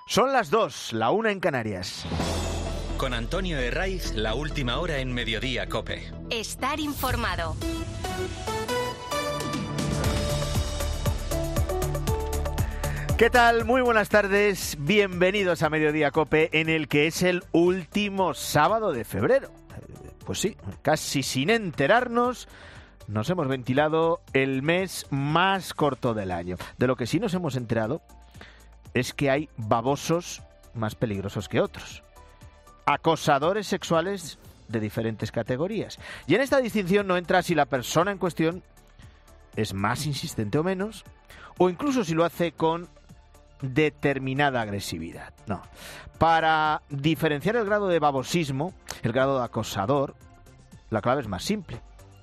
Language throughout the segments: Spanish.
Son las 2, la 1 en Canarias. Con Antonio Herraiz, la última hora en Mediodía COPE. Estar informado. ¿Qué tal? Muy buenas tardes. Bienvenidos a Mediodía COPE, en el que es el último sábado de febrero. Pues sí, casi sin enterarnos, nos hemos ventilado el mes más corto del año. De lo que sí nos hemos enterado es que hay babosos más peligrosos que otros. Acosadores sexuales de diferentes categorías. Y en esta distinción no entra si la persona en cuestión es más insistente o menos, o incluso si lo hace con determinada agresividad. No. Para diferenciar el grado de babosismo, el grado de acosador, la clave es más simple.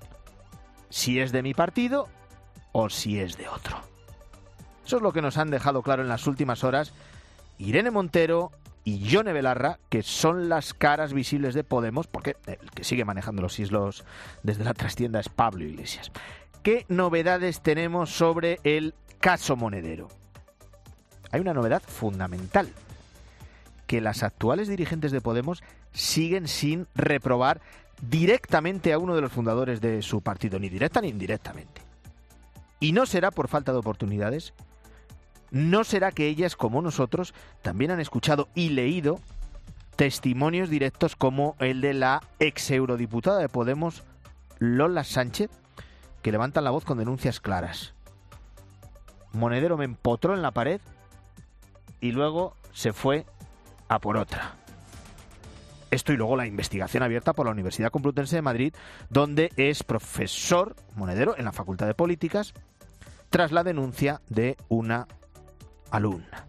Si es de mi partido o si es de otro. Eso es lo que nos han dejado claro en las últimas horas Irene Montero y Yone Belarra, que son las caras visibles de Podemos, porque el que sigue manejando los hilos desde la trastienda es Pablo Iglesias. ¿Qué novedades tenemos sobre el caso Monedero? Hay una novedad fundamental, que las actuales dirigentes de Podemos siguen sin reprobar directamente a uno de los fundadores de su partido, ni directa ni indirectamente. Y no será por falta de oportunidades, no será que ellas, como nosotros, también han escuchado y leído testimonios directos como el de la ex eurodiputada de Podemos, Lola Sánchez, que levantan la voz con denuncias claras. Monedero me empotró en la pared y luego se fue a por otra. Esto y luego la investigación abierta por la Universidad Complutense de Madrid, donde es profesor Monedero en la Facultad de Políticas, tras la denuncia de una alumna.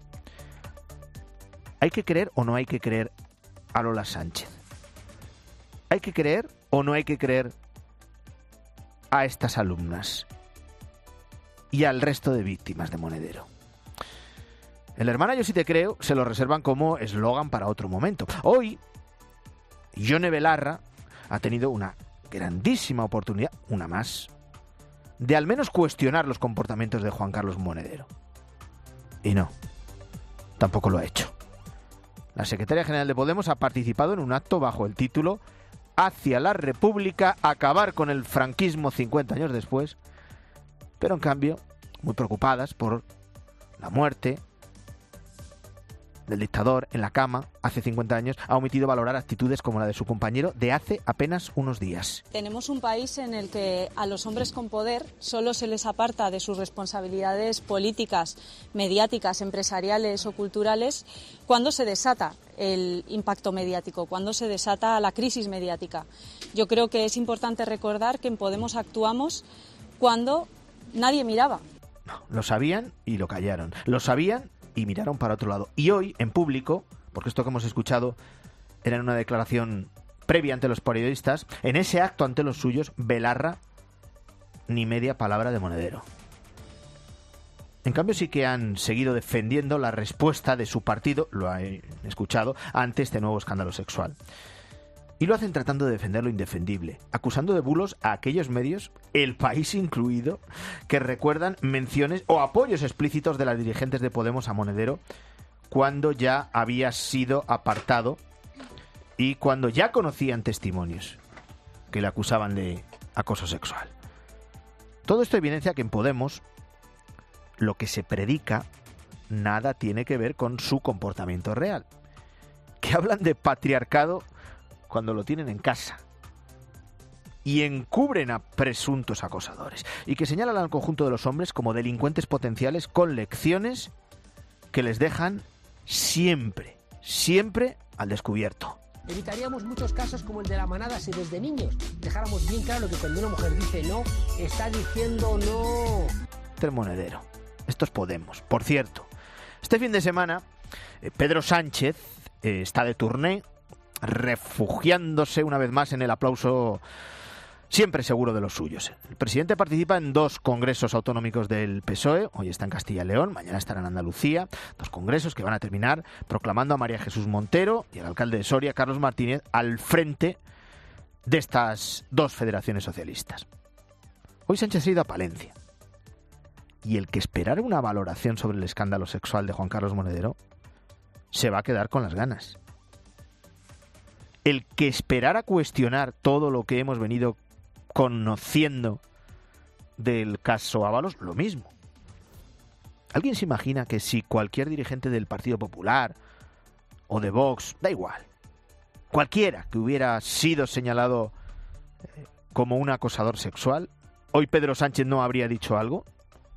¿Hay que creer o no hay que creer a Lola Sánchez? ¿Hay que creer o no hay que creer a estas alumnas y al resto de víctimas de Monedero? El hermana Yo sí te creo se lo reservan como eslogan para otro momento. Hoy, Yone Belarra ha tenido una grandísima oportunidad, una más, de al menos cuestionar los comportamientos de Juan Carlos Monedero. Y no, tampoco lo ha hecho. La secretaria general de Podemos ha participado en un acto bajo el título Hacia la República, acabar con el franquismo 50 años después, pero en cambio, muy preocupadas por la muerte del dictador en la cama hace 50 años, ha omitido valorar actitudes como la de su compañero de hace apenas unos días. Tenemos un país en el que a los hombres con poder solo se les aparta de sus responsabilidades políticas, mediáticas, empresariales o culturales cuando se desata el impacto mediático, cuando se desata la crisis mediática. Yo creo que es importante recordar que en Podemos actuamos cuando nadie miraba. No, lo sabían y lo callaron. Lo sabían y miraron para otro lado. Y hoy, en público, porque esto que hemos escuchado era en una declaración previa ante los periodistas, en ese acto ante los suyos, Belarra ni media palabra de Monedero. En cambio sí que han seguido defendiendo la respuesta de su partido, lo han escuchado, ante este nuevo escándalo sexual. Y lo hacen tratando de defender lo indefendible, acusando de bulos a aquellos medios, El País incluido, que recuerdan menciones o apoyos explícitos de las dirigentes de Podemos a Monedero cuando ya había sido apartado y cuando ya conocían testimonios que le acusaban de acoso sexual. Todo esto evidencia que en Podemos lo que se predica nada tiene que ver con su comportamiento real. Que hablan de patriarcado cuando lo tienen en casa y encubren a presuntos acosadores y que señalan al conjunto de los hombres como delincuentes potenciales con lecciones que les dejan siempre al descubierto. Evitaríamos muchos casos como el de la manada si desde niños dejáramos bien claro que cuando una mujer dice no, está diciendo no. El Monedero. Esto es Podemos. Por cierto, este fin de semana Pedro Sánchez está de tourné, refugiándose una vez más en el aplauso siempre seguro de los suyos. El presidente participa en 2 congresos autonómicos del PSOE, hoy está en Castilla y León, mañana estará en Andalucía, 2 congresos que van a terminar proclamando a María Jesús Montero y al alcalde de Soria, Carlos Martínez, al frente de estas 2 federaciones socialistas. Hoy Sánchez ha ido a Palencia. Y el que esperara una valoración sobre el escándalo sexual de Juan Carlos Monedero se va a quedar con las ganas. El que esperara cuestionar todo lo que hemos venido conociendo del caso Ábalos, lo mismo. ¿Alguien se imagina que si cualquier dirigente del Partido Popular o de Vox, da igual, cualquiera que hubiera sido señalado como un acosador sexual, hoy Pedro Sánchez no habría dicho algo?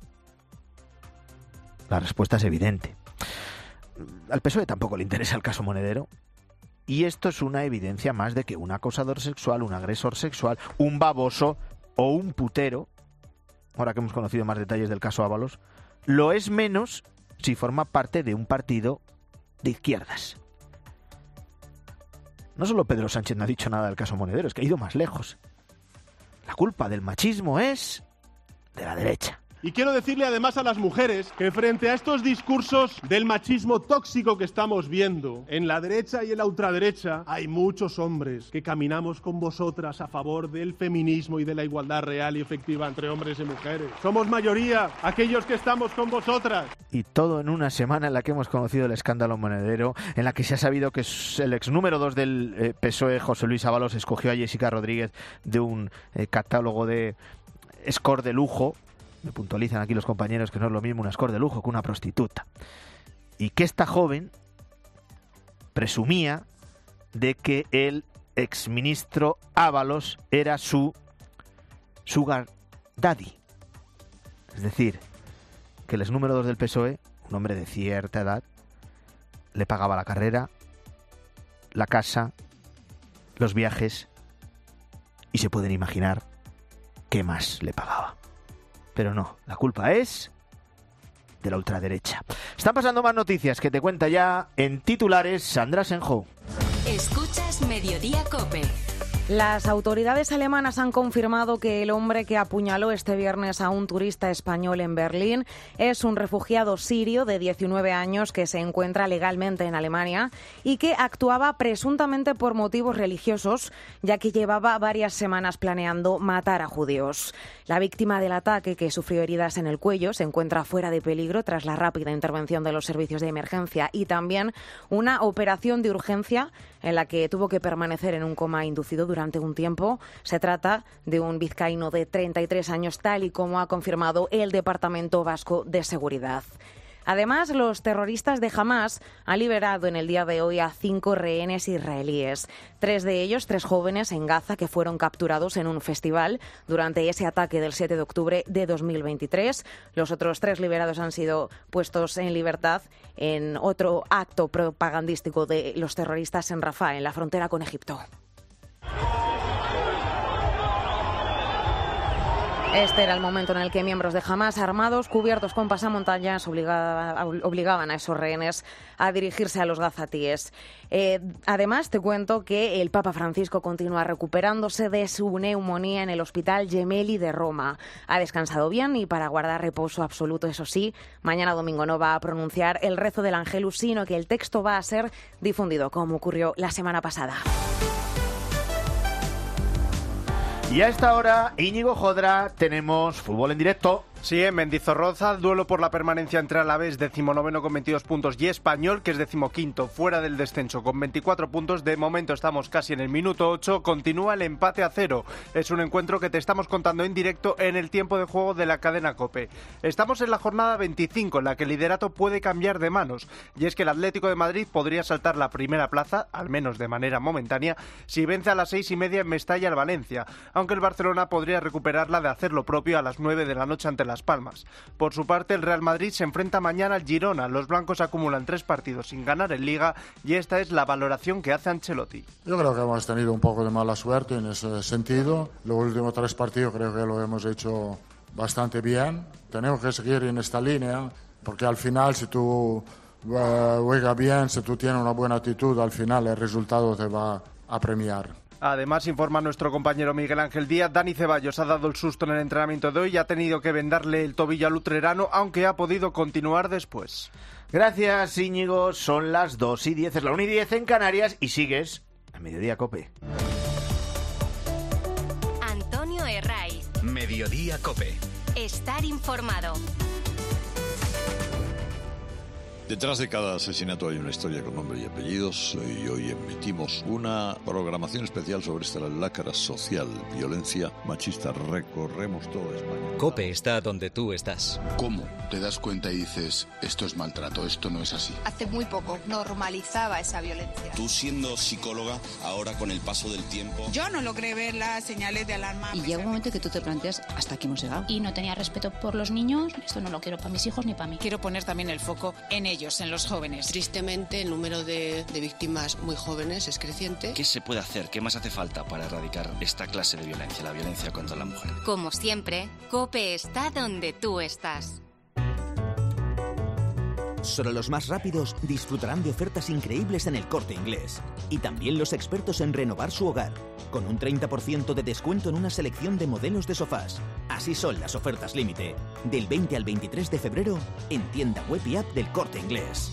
La respuesta es evidente. Al PSOE tampoco le interesa el caso Monedero. Y esto es una evidencia más de que un acosador sexual, un agresor sexual, un baboso o un putero, ahora que hemos conocido más detalles del caso Ábalos, lo es menos si forma parte de un partido de izquierdas. No solo Pedro Sánchez no ha dicho nada del caso Monedero, es que ha ido más lejos. La culpa del machismo es de la derecha. Y quiero decirle además a las mujeres que frente a estos discursos del machismo tóxico que estamos viendo en la derecha y en la ultraderecha, hay muchos hombres que caminamos con vosotras a favor del feminismo y de la igualdad real y efectiva entre hombres y mujeres. Somos mayoría aquellos que estamos con vosotras. Y todo en una semana en la que hemos conocido el escándalo Monedero, en la que se ha sabido que el ex número 2 del PSOE, José Luis Ábalos, escogió a Jessica Rodríguez de un catálogo de score de lujo. Me puntualizan aquí los compañeros que no es lo mismo un score de lujo que una prostituta. Y que esta joven presumía de que el exministro Ábalos era su sugar daddy. Es decir, que el ex número 2 del PSOE, un hombre de cierta edad, le pagaba la carrera, la casa, los viajes, y se pueden imaginar qué más le pagaba. Pero no, la culpa es de la ultraderecha. Están pasando más noticias que te cuenta ya en titulares Sandra Senjo. Escuchas Mediodía COPE. Las autoridades alemanas han confirmado que el hombre que apuñaló este viernes a un turista español en Berlín es un refugiado sirio de 19 años que se encuentra legalmente en Alemania y que actuaba presuntamente por motivos religiosos, ya que llevaba varias semanas planeando matar a judíos. La víctima del ataque, que sufrió heridas en el cuello, se encuentra fuera de peligro tras la rápida intervención de los servicios de emergencia y también una operación de urgencia en la que tuvo que permanecer en un coma inducido durante un tiempo. Se trata de un vizcaíno de 33 años, tal y como ha confirmado el Departamento Vasco de Seguridad. Además, los terroristas de Hamás han liberado en el día de hoy a 5 rehenes israelíes. 3 de ellos, 3 jóvenes en Gaza, que fueron capturados en un festival durante ese ataque del 7 de octubre de 2023. Los otros 3 liberados han sido puestos en libertad en otro acto propagandístico de los terroristas en Rafah, en la frontera con Egipto. Este era el momento en el que miembros de Hamás, armados, cubiertos con pasamontañas, obligaban a esos rehenes a dirigirse a los gazatíes. Además, te cuento que el Papa Francisco continúa recuperándose de su neumonía en el Hospital Gemelli de Roma. Ha descansado bien y, para guardar reposo absoluto, eso sí, mañana domingo no va a pronunciar el rezo del Angelus, sino que el texto va a ser difundido, como ocurrió la semana pasada. Y a esta hora, Íñigo Jodra, tenemos fútbol en directo. Sí, en Mendizorroza, duelo por la permanencia entre Alavés, 19º con 22 puntos, y Español, que es 15º, fuera del descenso, con 24 puntos. De momento estamos casi en el minuto 8, continúa el empate a 0. Es un encuentro que te estamos contando en directo en el tiempo de juego de la cadena COPE. Estamos en la jornada 25, en la que el liderato puede cambiar de manos, y es que el Atlético de Madrid podría saltar la primera plaza, al menos de manera momentánea, si vence a las 6:30 en Mestalla al Valencia, aunque el Barcelona podría recuperarla de hacer lo propio a las 9 de la noche ante Las Palmas. Por su parte, el Real Madrid se enfrenta mañana al Girona. Los blancos acumulan 3 partidos sin ganar en Liga y esta es la valoración que hace Ancelotti. Yo creo que hemos tenido un poco de mala suerte en ese sentido. Los últimos 3 partidos creo que lo hemos hecho bastante bien. Tenemos que seguir en esta línea porque al final, si tú juegas bien, si tú tienes una buena actitud, al final el resultado te va a premiar. Además, informa nuestro compañero Miguel Ángel Díaz, Dani Ceballos ha dado el susto en el entrenamiento de hoy y ha tenido que vendarle el tobillo al utrerano, aunque ha podido continuar después. Gracias, Íñigo. Son las 2:10, es la 1:10 en Canarias y sigues a Mediodía COPE. Antonio Herraiz. Mediodía COPE. Estar informado. Detrás de cada asesinato hay una historia con nombre y apellidos, y hoy emitimos una programación especial sobre esta lacra social, violencia machista. Recorremos toda España. COPE está donde tú estás. ¿Cómo? Te das cuenta y dices, esto es maltrato, esto no es así. Hace muy poco normalizaba esa violencia. Tú siendo psicóloga, ahora con el paso del tiempo... Yo no logré ver las señales de alarma. Y llega un momento que tú te planteas hasta aquí hemos llegado. Y no tenía respeto por los niños, esto no lo quiero para mis hijos ni para mí. Quiero poner también el foco en ellos, en los jóvenes. Tristemente, el número de víctimas muy jóvenes es creciente. ¿Qué se puede hacer? ¿Qué más hace falta para erradicar esta clase de violencia, la violencia contra la mujer? Como siempre, COPE está donde tú estás. Solo los más rápidos disfrutarán de ofertas increíbles en El Corte Inglés. Y también los expertos en renovar su hogar, con un 30% de descuento en una selección de modelos de sofás. Así son las ofertas límite, del 20 al 23 de febrero, en tienda web y app del Corte Inglés.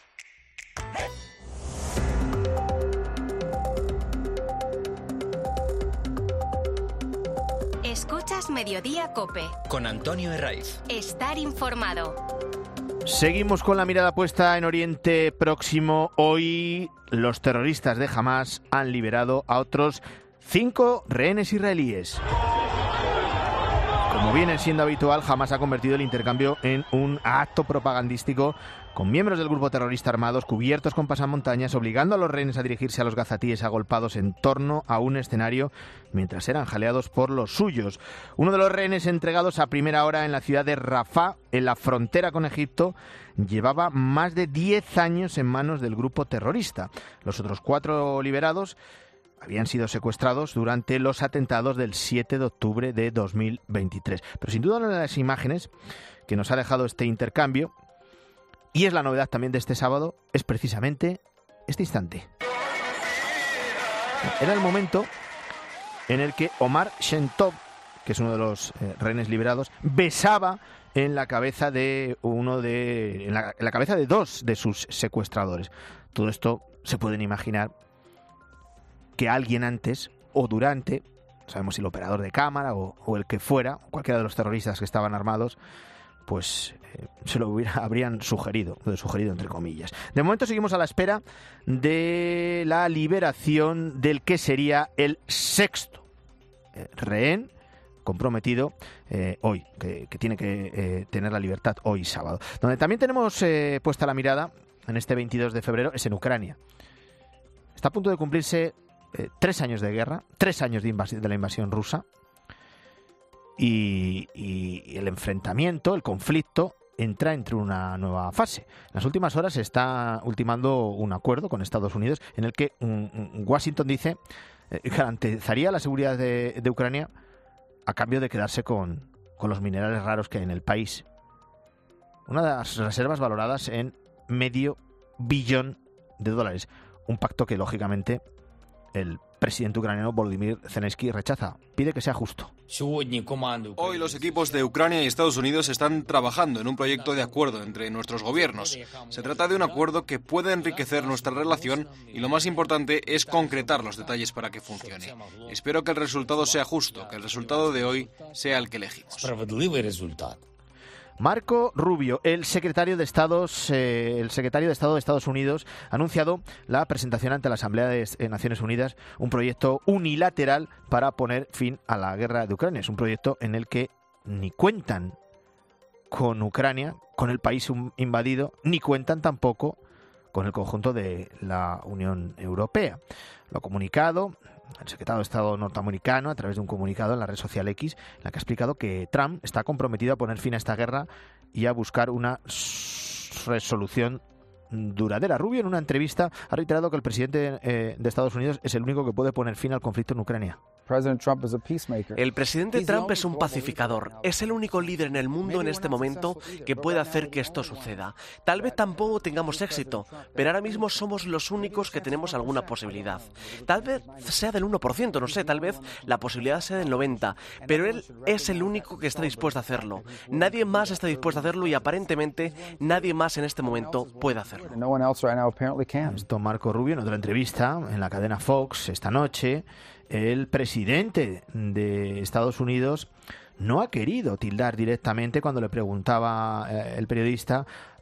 Escuchas Mediodía COPE. Con Antonio Herraiz. Estar informado. Seguimos con la mirada puesta en Oriente Próximo. Hoy los terroristas de Hamás han liberado a otros 5 rehenes israelíes. Como viene siendo habitual, Hamás ha convertido el intercambio en un acto propagandístico con miembros del grupo terrorista armados cubiertos con pasamontañas, obligando a los rehenes a dirigirse a los gazatíes agolpados en torno a un escenario mientras eran jaleados por los suyos. Uno de los rehenes entregados a primera hora en la ciudad de Rafah, en la frontera con Egipto, llevaba más de 10 años en manos del grupo terrorista. Los otros 4 liberados habían sido secuestrados durante los atentados del 7 de octubre de 2023. Pero sin duda una de las imágenes que nos ha dejado este intercambio, y es la novedad también de este sábado, es precisamente este instante. Era el momento en el que Omar Shentov, que es uno de los rehenes liberados, besaba en la cabeza de en la cabeza de 2 de sus secuestradores. Todo esto se pueden imaginar que alguien antes o durante, no sabemos si el operador de cámara o el que fuera, cualquiera de los terroristas que estaban armados, pues se lo habrían sugerido entre comillas. De momento seguimos a la espera de la liberación del que sería el 6º rehén comprometido hoy, que tiene que tener la libertad hoy sábado. Donde también tenemos puesta la mirada en este 22 de febrero es en Ucrania. Está a punto de cumplirse 3 años de guerra, 3 años de la invasión rusa, y el enfrentamiento, el conflicto, entra entre una nueva fase. En las últimas horas se está ultimando un acuerdo con Estados Unidos en el que Washington dice garantizaría la seguridad de Ucrania a cambio de quedarse con los minerales raros que hay en el país. Una de las reservas valoradas en $500 millones. Un pacto que, lógicamente, el presidente ucraniano Volodymyr Zelensky rechaza. Pide que sea justo. Hoy los equipos de Ucrania y Estados Unidos están trabajando en un proyecto de acuerdo entre nuestros gobiernos. Se trata de un acuerdo que puede enriquecer nuestra relación y lo más importante es concretar los detalles para que funcione. Espero que el resultado sea justo, que el resultado de hoy sea el que elegimos. Marco Rubio, el secretario de Estado de Estados Unidos, ha anunciado la presentación ante la Asamblea de Naciones Unidas un proyecto unilateral para poner fin a la guerra de Ucrania. Es un proyecto en el que ni cuentan con Ucrania, con el país invadido, ni cuentan tampoco con el conjunto de la Unión Europea. Lo ha comunicado el secretario de Estado norteamericano a través de un comunicado en la red social X, en la que ha explicado que Trump está comprometido a poner fin a esta guerra y a buscar una resolución duradera. Rubio, en una entrevista, ha reiterado que el presidente de Estados Unidos es el único que puede poner fin al conflicto en Ucrania. El presidente Trump es un pacificador. Es el único líder en el mundo en este momento que puede hacer que esto suceda. Tal vez tampoco tengamos éxito, pero ahora mismo somos los únicos que tenemos alguna posibilidad. Tal vez sea del 1%, no sé, tal vez la posibilidad sea del 90%, pero él es el único que está dispuesto a hacerlo. Nadie más está dispuesto a hacerlo y aparentemente nadie más en este momento puede hacerlo. Esto Marco Rubio en otra entrevista en la cadena Fox esta noche. El presidente de Estados Unidos no ha querido tildar directamente, cuando le preguntaba el periodista,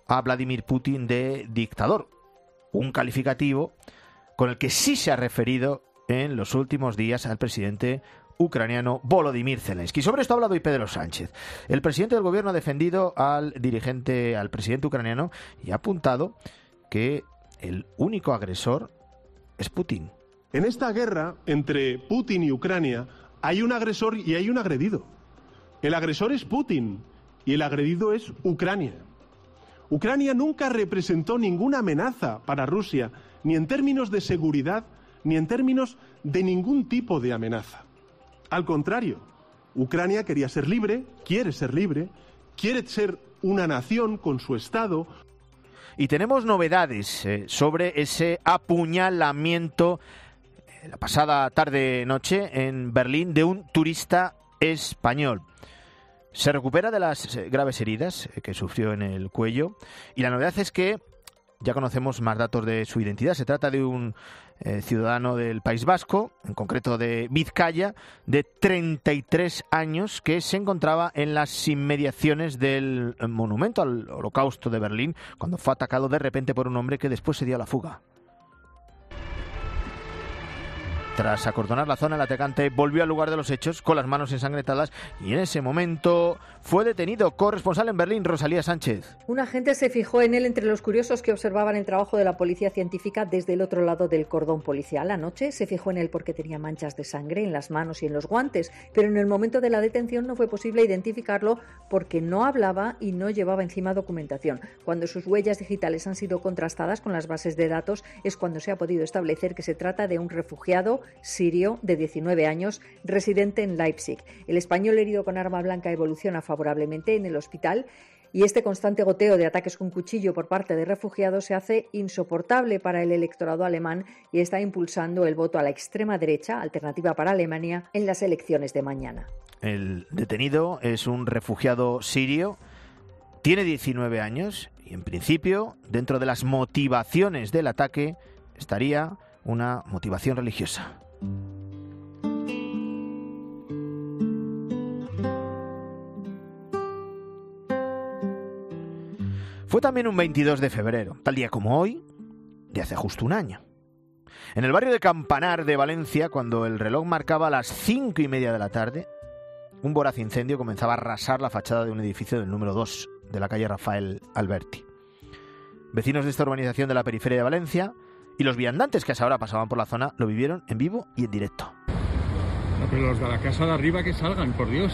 a Vladimir Putin de dictador, un calificativo con el que sí se ha referido en los últimos días al presidente ucraniano Volodymyr Zelensky. Sobre esto ha hablado hoy Pedro Sánchez. El presidente del gobierno ha defendido al presidente ucraniano y ha apuntado que el único agresor es Putin. En esta guerra entre Putin y Ucrania hay un agresor y hay un agredido. El agresor es Putin y el agredido es Ucrania. Ucrania nunca representó ninguna amenaza para Rusia, ni en términos de seguridad, ni en términos de ningún tipo de amenaza. Al contrario, Ucrania quería ser libre, quiere ser una nación con su Estado. Y tenemos novedades sobre ese apuñalamiento la pasada tarde-noche en Berlín de un turista español. Se recupera de las graves heridas que sufrió en el cuello y la novedad es que ya conocemos más datos de su identidad. Se trata de un ciudadano del País Vasco, en concreto de Vizcaya, de 33 años, que se encontraba en las inmediaciones del monumento al Holocausto de Berlín, cuando fue atacado de repente por un hombre que después se dio a la fuga. Tras acordonar la zona, el atacante volvió al lugar de los hechos con las manos ensangrentadas y en ese momento fue detenido. Corresponsal en Berlín, Rosalía Sánchez. Un agente se fijó en él entre los curiosos que observaban el trabajo de la policía científica desde el otro lado del cordón policial. Anoche se fijó en él porque tenía manchas de sangre en las manos y en los guantes, pero en el momento de la detención no fue posible identificarlo porque no hablaba y no llevaba encima documentación. Cuando sus huellas digitales han sido contrastadas con las bases de datos es cuando se ha podido establecer que se trata de un refugiado sirio de 19 años, residente en Leipzig. El español herido con arma blanca evoluciona favorablemente en el hospital y este constante goteo de ataques con cuchillo por parte de refugiados se hace insoportable para el electorado alemán y está impulsando el voto a la extrema derecha, alternativa para Alemania, en las elecciones de mañana. El detenido es un refugiado sirio, tiene 19 años y en principio, dentro de las motivaciones del ataque, estaría una motivación religiosa. Fue también un 22 de febrero, tal día como hoy, de hace justo un año. En el barrio de Campanar de Valencia, cuando el reloj marcaba las 5:30 de la tarde, un voraz incendio comenzaba a arrasar la fachada de un edificio del número 2 de la calle Rafael Alberti. Vecinos de esta urbanización de la periferia de Valencia y los viandantes que a esa hora pasaban por la zona lo vivieron en vivo y en directo. No, pero los de la casa de arriba que salgan, por Dios.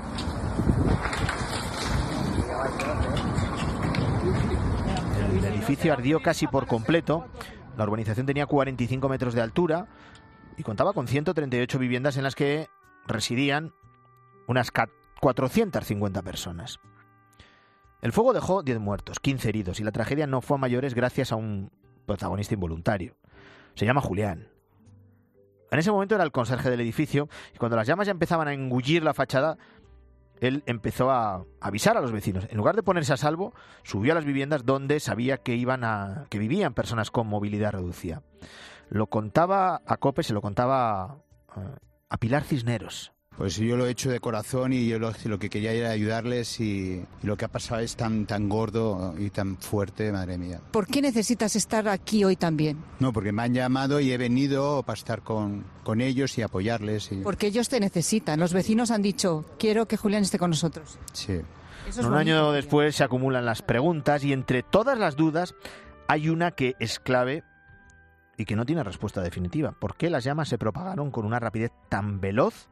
El edificio ardió casi por completo. La urbanización tenía 45 metros de altura y contaba con 138 viviendas en las que residían unas 450 personas. El fuego dejó 10 muertos, 15 heridos y la tragedia no fue a mayores gracias a un protagonista involuntario. Se llama Julián. En ese momento era el conserje del edificio y cuando las llamas ya empezaban a engullir la fachada, él empezó a avisar a los vecinos. En lugar de ponerse a salvo, subió a las viviendas donde sabía que vivían personas con movilidad reducida. Lo contaba a COPE, se lo contaba a Pilar Cisneros. Pues yo lo he hecho de corazón y yo lo que quería era ayudarles y lo que ha pasado es tan gordo y tan fuerte, madre mía. ¿Por qué necesitas estar aquí hoy también? No, porque me han llamado y he venido para estar con ellos y apoyarles. Porque ellos te necesitan. Los vecinos han dicho, quiero que Julián esté con nosotros. Sí. Un año después se acumulan las preguntas y entre todas las dudas hay una que es clave y que no tiene respuesta definitiva. ¿Por qué las llamas se propagaron con una rapidez tan veloz?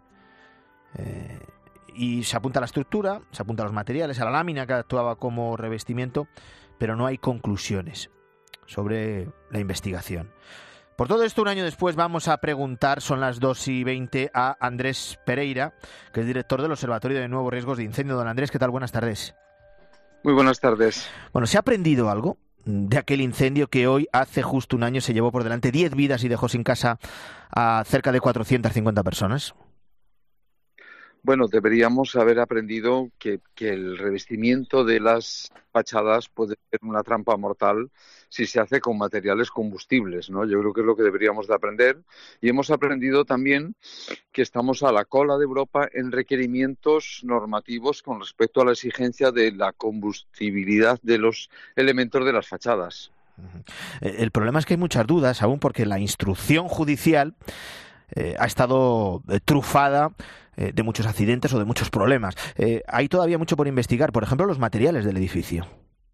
Y se apunta a la estructura, se apunta a los materiales, a la lámina que actuaba como revestimiento, pero no hay conclusiones sobre la investigación. Por todo esto, un año después vamos a preguntar, son las 2:20, a Andrés Pereira, que es director del Observatorio de Nuevos Riesgos de Incendio. Don Andrés, ¿qué tal? Buenas tardes. Muy buenas tardes. Bueno, ¿se ha aprendido algo de aquel incendio que hoy, hace justo un año, se llevó por delante 10 vidas y dejó sin casa a cerca de 450 personas? Bueno, deberíamos haber aprendido que el revestimiento de las fachadas puede ser una trampa mortal si se hace con materiales combustibles, ¿no? Yo creo que es lo que deberíamos de aprender. Y hemos aprendido también que estamos a la cola de Europa en requerimientos normativos con respecto a la exigencia de la combustibilidad de los elementos de las fachadas. El problema es que hay muchas dudas aún porque la instrucción judicial ha estado trufada de muchos accidentes o de muchos problemas. Hay todavía mucho por investigar, por ejemplo, los materiales del edificio.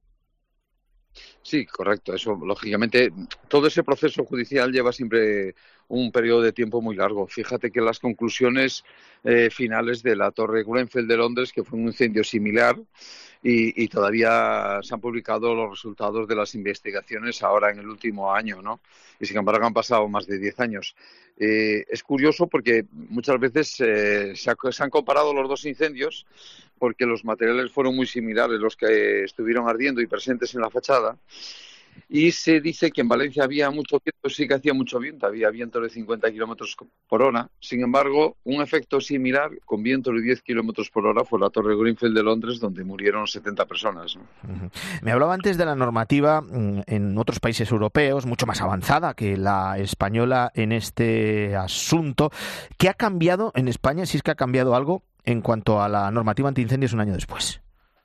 Sí, correcto. Eso, lógicamente, todo ese proceso judicial lleva siempre un periodo de tiempo muy largo. Fíjate que las conclusiones finales de la Torre Grenfell de Londres, que fue un incendio similar, y todavía se han publicado los resultados de las investigaciones ahora en el último año, ¿no? Y sin embargo han pasado más de 10 años. Es curioso porque muchas veces se han comparado los dos incendios porque los materiales fueron muy similares, los que estuvieron ardiendo y presentes en la fachada. Y se dice que en Valencia había mucho viento, sí que hacía mucho viento, había vientos de 50 kilómetros por hora. Sin embargo, un efecto similar con vientos de 10 kilómetros por hora fue la Torre Grenfell de Londres, donde murieron 70 personas, ¿no? Me hablaba antes de la normativa en otros países europeos, mucho más avanzada que la española en este asunto. ¿Qué ha cambiado en España, si es que ha cambiado algo, en cuanto a la normativa antiincendios un año después?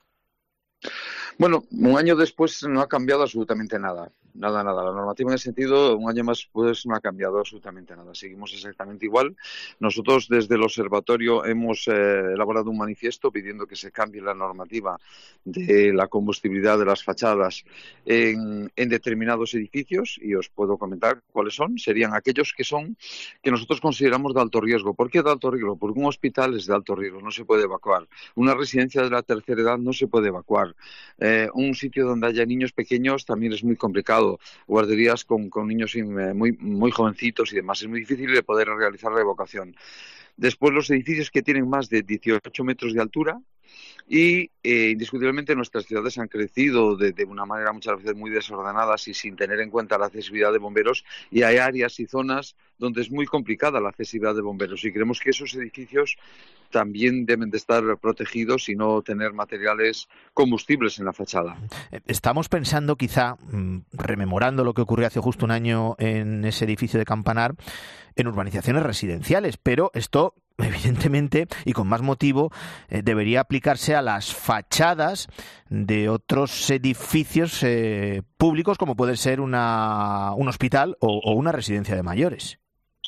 Bueno, un año después no ha cambiado absolutamente nada. Nada. La normativa en ese sentido, un año más después no ha cambiado absolutamente nada. Seguimos exactamente igual. Nosotros desde el observatorio hemos elaborado un manifiesto pidiendo que se cambie la normativa de la combustibilidad de las fachadas en determinados edificios, y os puedo comentar cuáles son. Serían aquellos que nosotros consideramos de alto riesgo. ¿Por qué de alto riesgo? Porque un hospital es de alto riesgo, no se puede evacuar. Una residencia de la tercera edad no se puede evacuar. Un sitio donde haya niños pequeños también es muy complicado. Guarderías con niños muy jovencitos y demás. Es muy difícil de poder realizar la evacuación. Después, los edificios que tienen más de 18 metros de altura, y indiscutiblemente nuestras ciudades han crecido de una manera muchas veces muy desordenada y sin tener en cuenta la accesibilidad de bomberos, y hay áreas y zonas donde es muy complicada la accesibilidad de bomberos, y creemos que esos edificios también deben de estar protegidos y no tener materiales combustibles en la fachada. Estamos pensando, quizá, rememorando lo que ocurrió hace justo un año en ese edificio de Campanar, en urbanizaciones residenciales, pero esto, evidentemente, y con más motivo, debería aplicarse a las fachadas de otros edificios públicos, como puede ser un hospital o una residencia de mayores.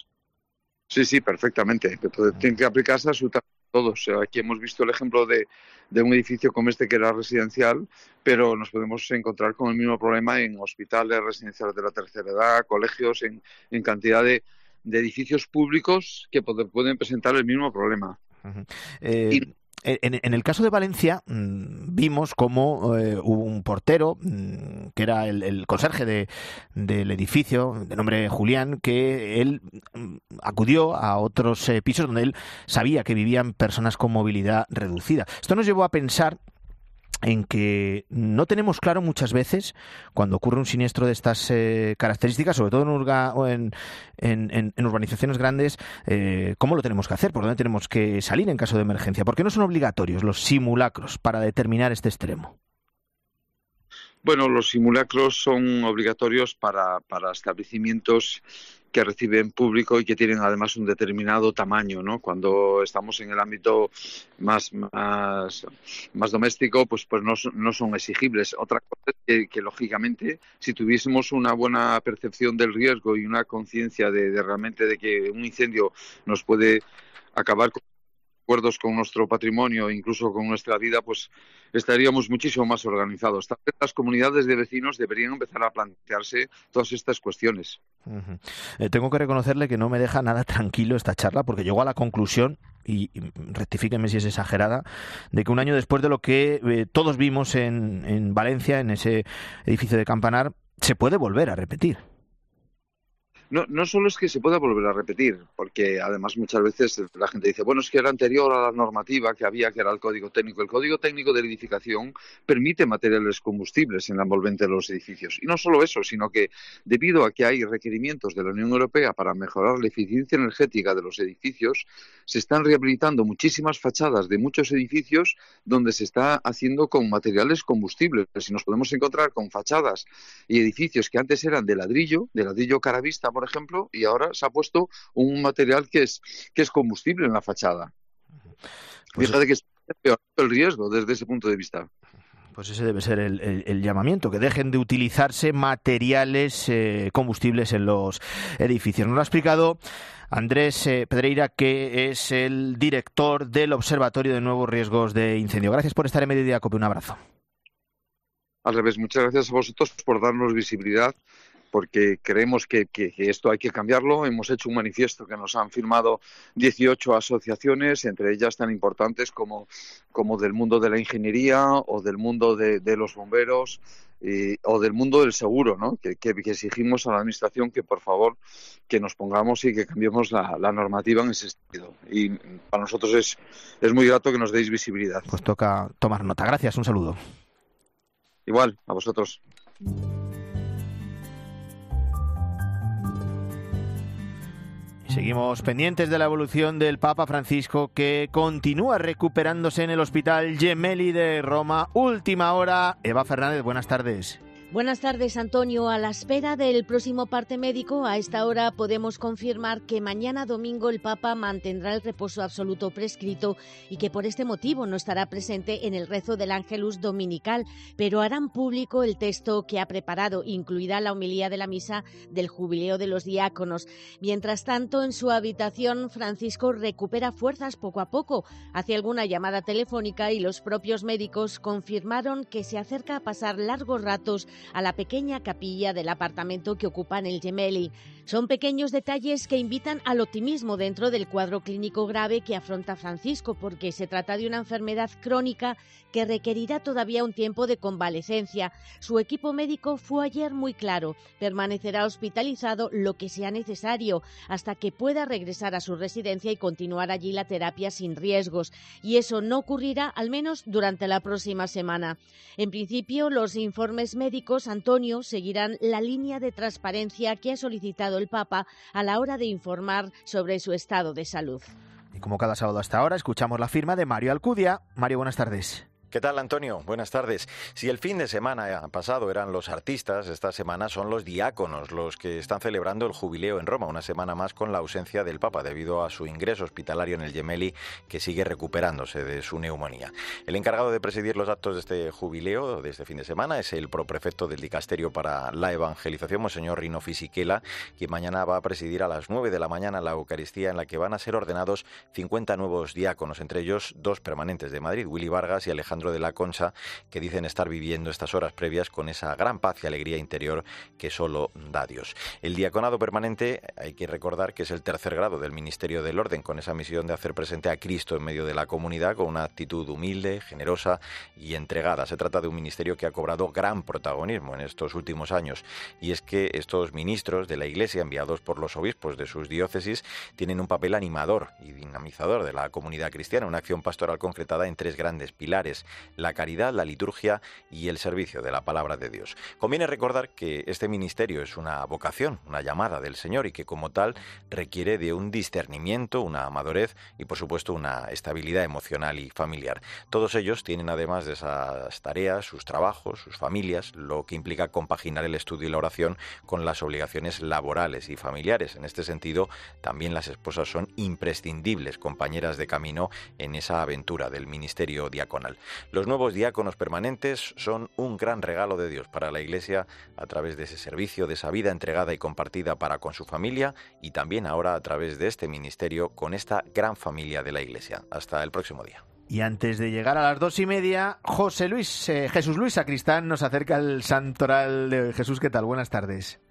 Sí, perfectamente. Tiene que aplicarse absolutamente a todos. Aquí hemos visto el ejemplo de un edificio como este que era residencial, pero nos podemos encontrar con el mismo problema en hospitales, residenciales de la tercera edad, colegios, en cantidad de edificios públicos que pueden presentar el mismo problema. En el caso de Valencia vimos cómo hubo un portero que era el conserje del edificio, de nombre Julián, que él acudió a otros pisos donde él sabía que vivían personas con movilidad reducida. Esto nos llevó a pensar en que no tenemos claro muchas veces, cuando ocurre un siniestro de estas características, sobre todo en urbanizaciones grandes, cómo lo tenemos que hacer, por dónde tenemos que salir en caso de emergencia. ¿Por qué no son obligatorios los simulacros para determinar este extremo? Bueno, los simulacros son obligatorios para establecimientos que reciben público y que tienen además un determinado tamaño, ¿no? Cuando estamos en el ámbito más doméstico, pues no son exigibles. Otra cosa es que lógicamente, si tuviésemos una buena percepción del riesgo y una conciencia de realmente de que un incendio nos puede acabar con acuerdos con nuestro patrimonio, incluso con nuestra vida, pues estaríamos muchísimo más organizados. También las comunidades de vecinos deberían empezar a plantearse todas estas cuestiones. Tengo que reconocerle que no me deja nada tranquilo esta charla, porque llego a la conclusión, y rectifíqueme si es exagerada, de que un año después de lo que todos vimos en Valencia, en ese edificio de Campanar, se puede volver a repetir. no solo es que se pueda volver a repetir, porque además muchas veces la gente dice, bueno, es que era anterior a la normativa que había, que era el Código Técnico. El Código Técnico de la Edificación permite materiales combustibles en la envolvente de los edificios. Y no solo eso, sino que debido a que hay requerimientos de la Unión Europea para mejorar la eficiencia energética de los edificios, se están rehabilitando muchísimas fachadas de muchos edificios donde se está haciendo con materiales combustibles. Y nos podemos encontrar con fachadas y edificios que antes eran de ladrillo caravista, por ejemplo, y ahora se ha puesto un material que es combustible en la fachada. Pues fíjate que es peor el riesgo desde ese punto de vista. Pues ese debe ser el llamamiento, que dejen de utilizarse materiales combustibles en los edificios. Nos lo ha explicado Andrés Pedreira, que es el director del Observatorio de Nuevos Riesgos de Incendio. Gracias por estar en Mediodía Cope. Un abrazo. Al revés, muchas gracias a vosotros por darnos visibilidad, porque creemos que esto hay que cambiarlo. Hemos hecho un manifiesto que nos han firmado 18 asociaciones, entre ellas tan importantes como del mundo de la ingeniería o del mundo de los bomberos o del mundo del seguro, ¿no? Que exigimos a la Administración que, por favor, que nos pongamos y que cambiemos la normativa en ese sentido. Y para nosotros es muy grato que nos deis visibilidad. Pues toca tomar nota. Gracias, un saludo. Igual, a vosotros. Seguimos pendientes de la evolución del Papa Francisco, que continúa recuperándose en el Hospital Gemelli de Roma. Última hora. Eva Fernández, buenas tardes. Buenas tardes, Antonio. A la espera del próximo parte médico, a esta hora podemos confirmar que mañana domingo el Papa mantendrá el reposo absoluto prescrito y que por este motivo no estará presente en el rezo del Ángelus dominical, pero harán público el texto que ha preparado, incluida la homilía de la misa del Jubileo de los Diáconos. Mientras tanto, en su habitación, Francisco recupera fuerzas poco a poco. Hace alguna llamada telefónica y los propios médicos confirmaron que se acerca a pasar largos ratos a la pequeña capilla del apartamento que ocupa en el Gemelli. Son pequeños detalles que invitan al optimismo dentro del cuadro clínico grave que afronta Francisco, porque se trata de una enfermedad crónica que requerirá todavía un tiempo de convalecencia. Su equipo médico fue ayer muy claro: permanecerá hospitalizado lo que sea necesario hasta que pueda regresar a su residencia y continuar allí la terapia sin riesgos. Y eso no ocurrirá, al menos durante la próxima semana. En principio, los informes médicos, Antonio, seguirán la línea de transparencia que ha solicitado el Papa a la hora de informar sobre su estado de salud. Y como cada sábado hasta ahora, escuchamos la firma de Mario Alcudia. Mario, buenas tardes. ¿Qué tal, Antonio? Buenas tardes. Si el fin de semana pasado eran los artistas, esta semana son los diáconos los que están celebrando el jubileo en Roma, una semana más con la ausencia del Papa debido a su ingreso hospitalario en el Gemelli, que sigue recuperándose de su neumonía. El encargado de presidir los actos de este jubileo de este fin de semana es el proprefecto del Dicasterio para la Evangelización, Monseñor Rino Fisichella, quien mañana va a presidir a las 9 de la mañana la Eucaristía, en la que van a ser ordenados 50 nuevos diáconos, entre ellos 2 permanentes de Madrid, Willy Vargas y Alejandro de la Concha, que dicen estar viviendo estas horas previas con esa gran paz y alegría interior que solo da Dios. El diaconado permanente, hay que recordar que es el tercer grado del Ministerio del Orden, con esa misión de hacer presente a Cristo en medio de la comunidad con una actitud humilde, generosa y entregada. Se trata de un ministerio que ha cobrado gran protagonismo en estos últimos años, y es que estos ministros de la Iglesia, enviados por los obispos de sus diócesis, tienen un papel animador y dinamizador de la comunidad cristiana, una acción pastoral concretada en 3 grandes pilares: la caridad, la liturgia y el servicio de la palabra de Dios. Conviene recordar que este ministerio es una vocación, una llamada del Señor, y que como tal requiere de un discernimiento, una madurez y por supuesto una estabilidad emocional y familiar. Todos ellos tienen, además de esas tareas, sus trabajos, sus familias, lo que implica compaginar el estudio y la oración con las obligaciones laborales y familiares. En este sentido, también las esposas son imprescindibles compañeras de camino en esa aventura del ministerio diaconal. Los nuevos diáconos permanentes son un gran regalo de Dios para la Iglesia a través de ese servicio, de esa vida entregada y compartida para con su familia, y también ahora a través de este ministerio con esta gran familia de la Iglesia. Hasta el próximo día. Y antes de llegar a las 2:30, Jesús Luis Sacristán nos acerca el santoral de hoy. Jesús, ¿qué tal? Buenas tardes.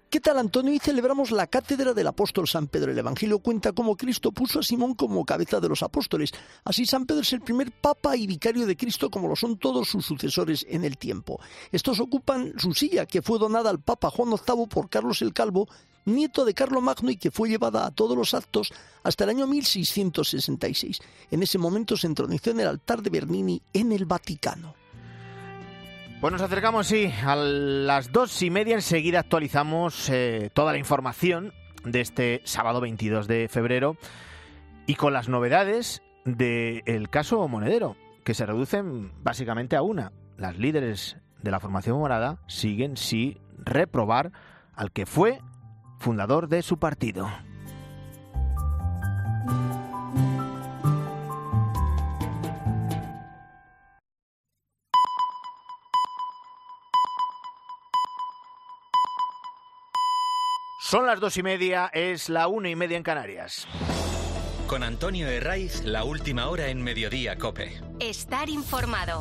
¿Qué tal, Antonio? Hoy celebramos la cátedra del apóstol San Pedro. El Evangelio cuenta cómo Cristo puso a Simón como cabeza de los apóstoles. Así San Pedro es el primer papa y vicario de Cristo, como lo son todos sus sucesores en el tiempo. Estos ocupan su silla, que fue donada al Papa Juan VIII por Carlos el Calvo, nieto de Carlomagno, y que fue llevada a todos los actos hasta el año 1666. En ese momento se entronizó en el altar de Bernini en el Vaticano. Pues nos acercamos, sí, a las 2:30. Enseguida actualizamos toda la información de este sábado 22 de febrero y con las novedades del caso Monedero, que se reducen básicamente a una. Las líderes de la formación morada siguen sin reprobar al que fue fundador de su partido. Son las 2:30, es la 1:30 en Canarias. Con Antonio Herraiz, la última hora en Mediodía COPE. Estar informado.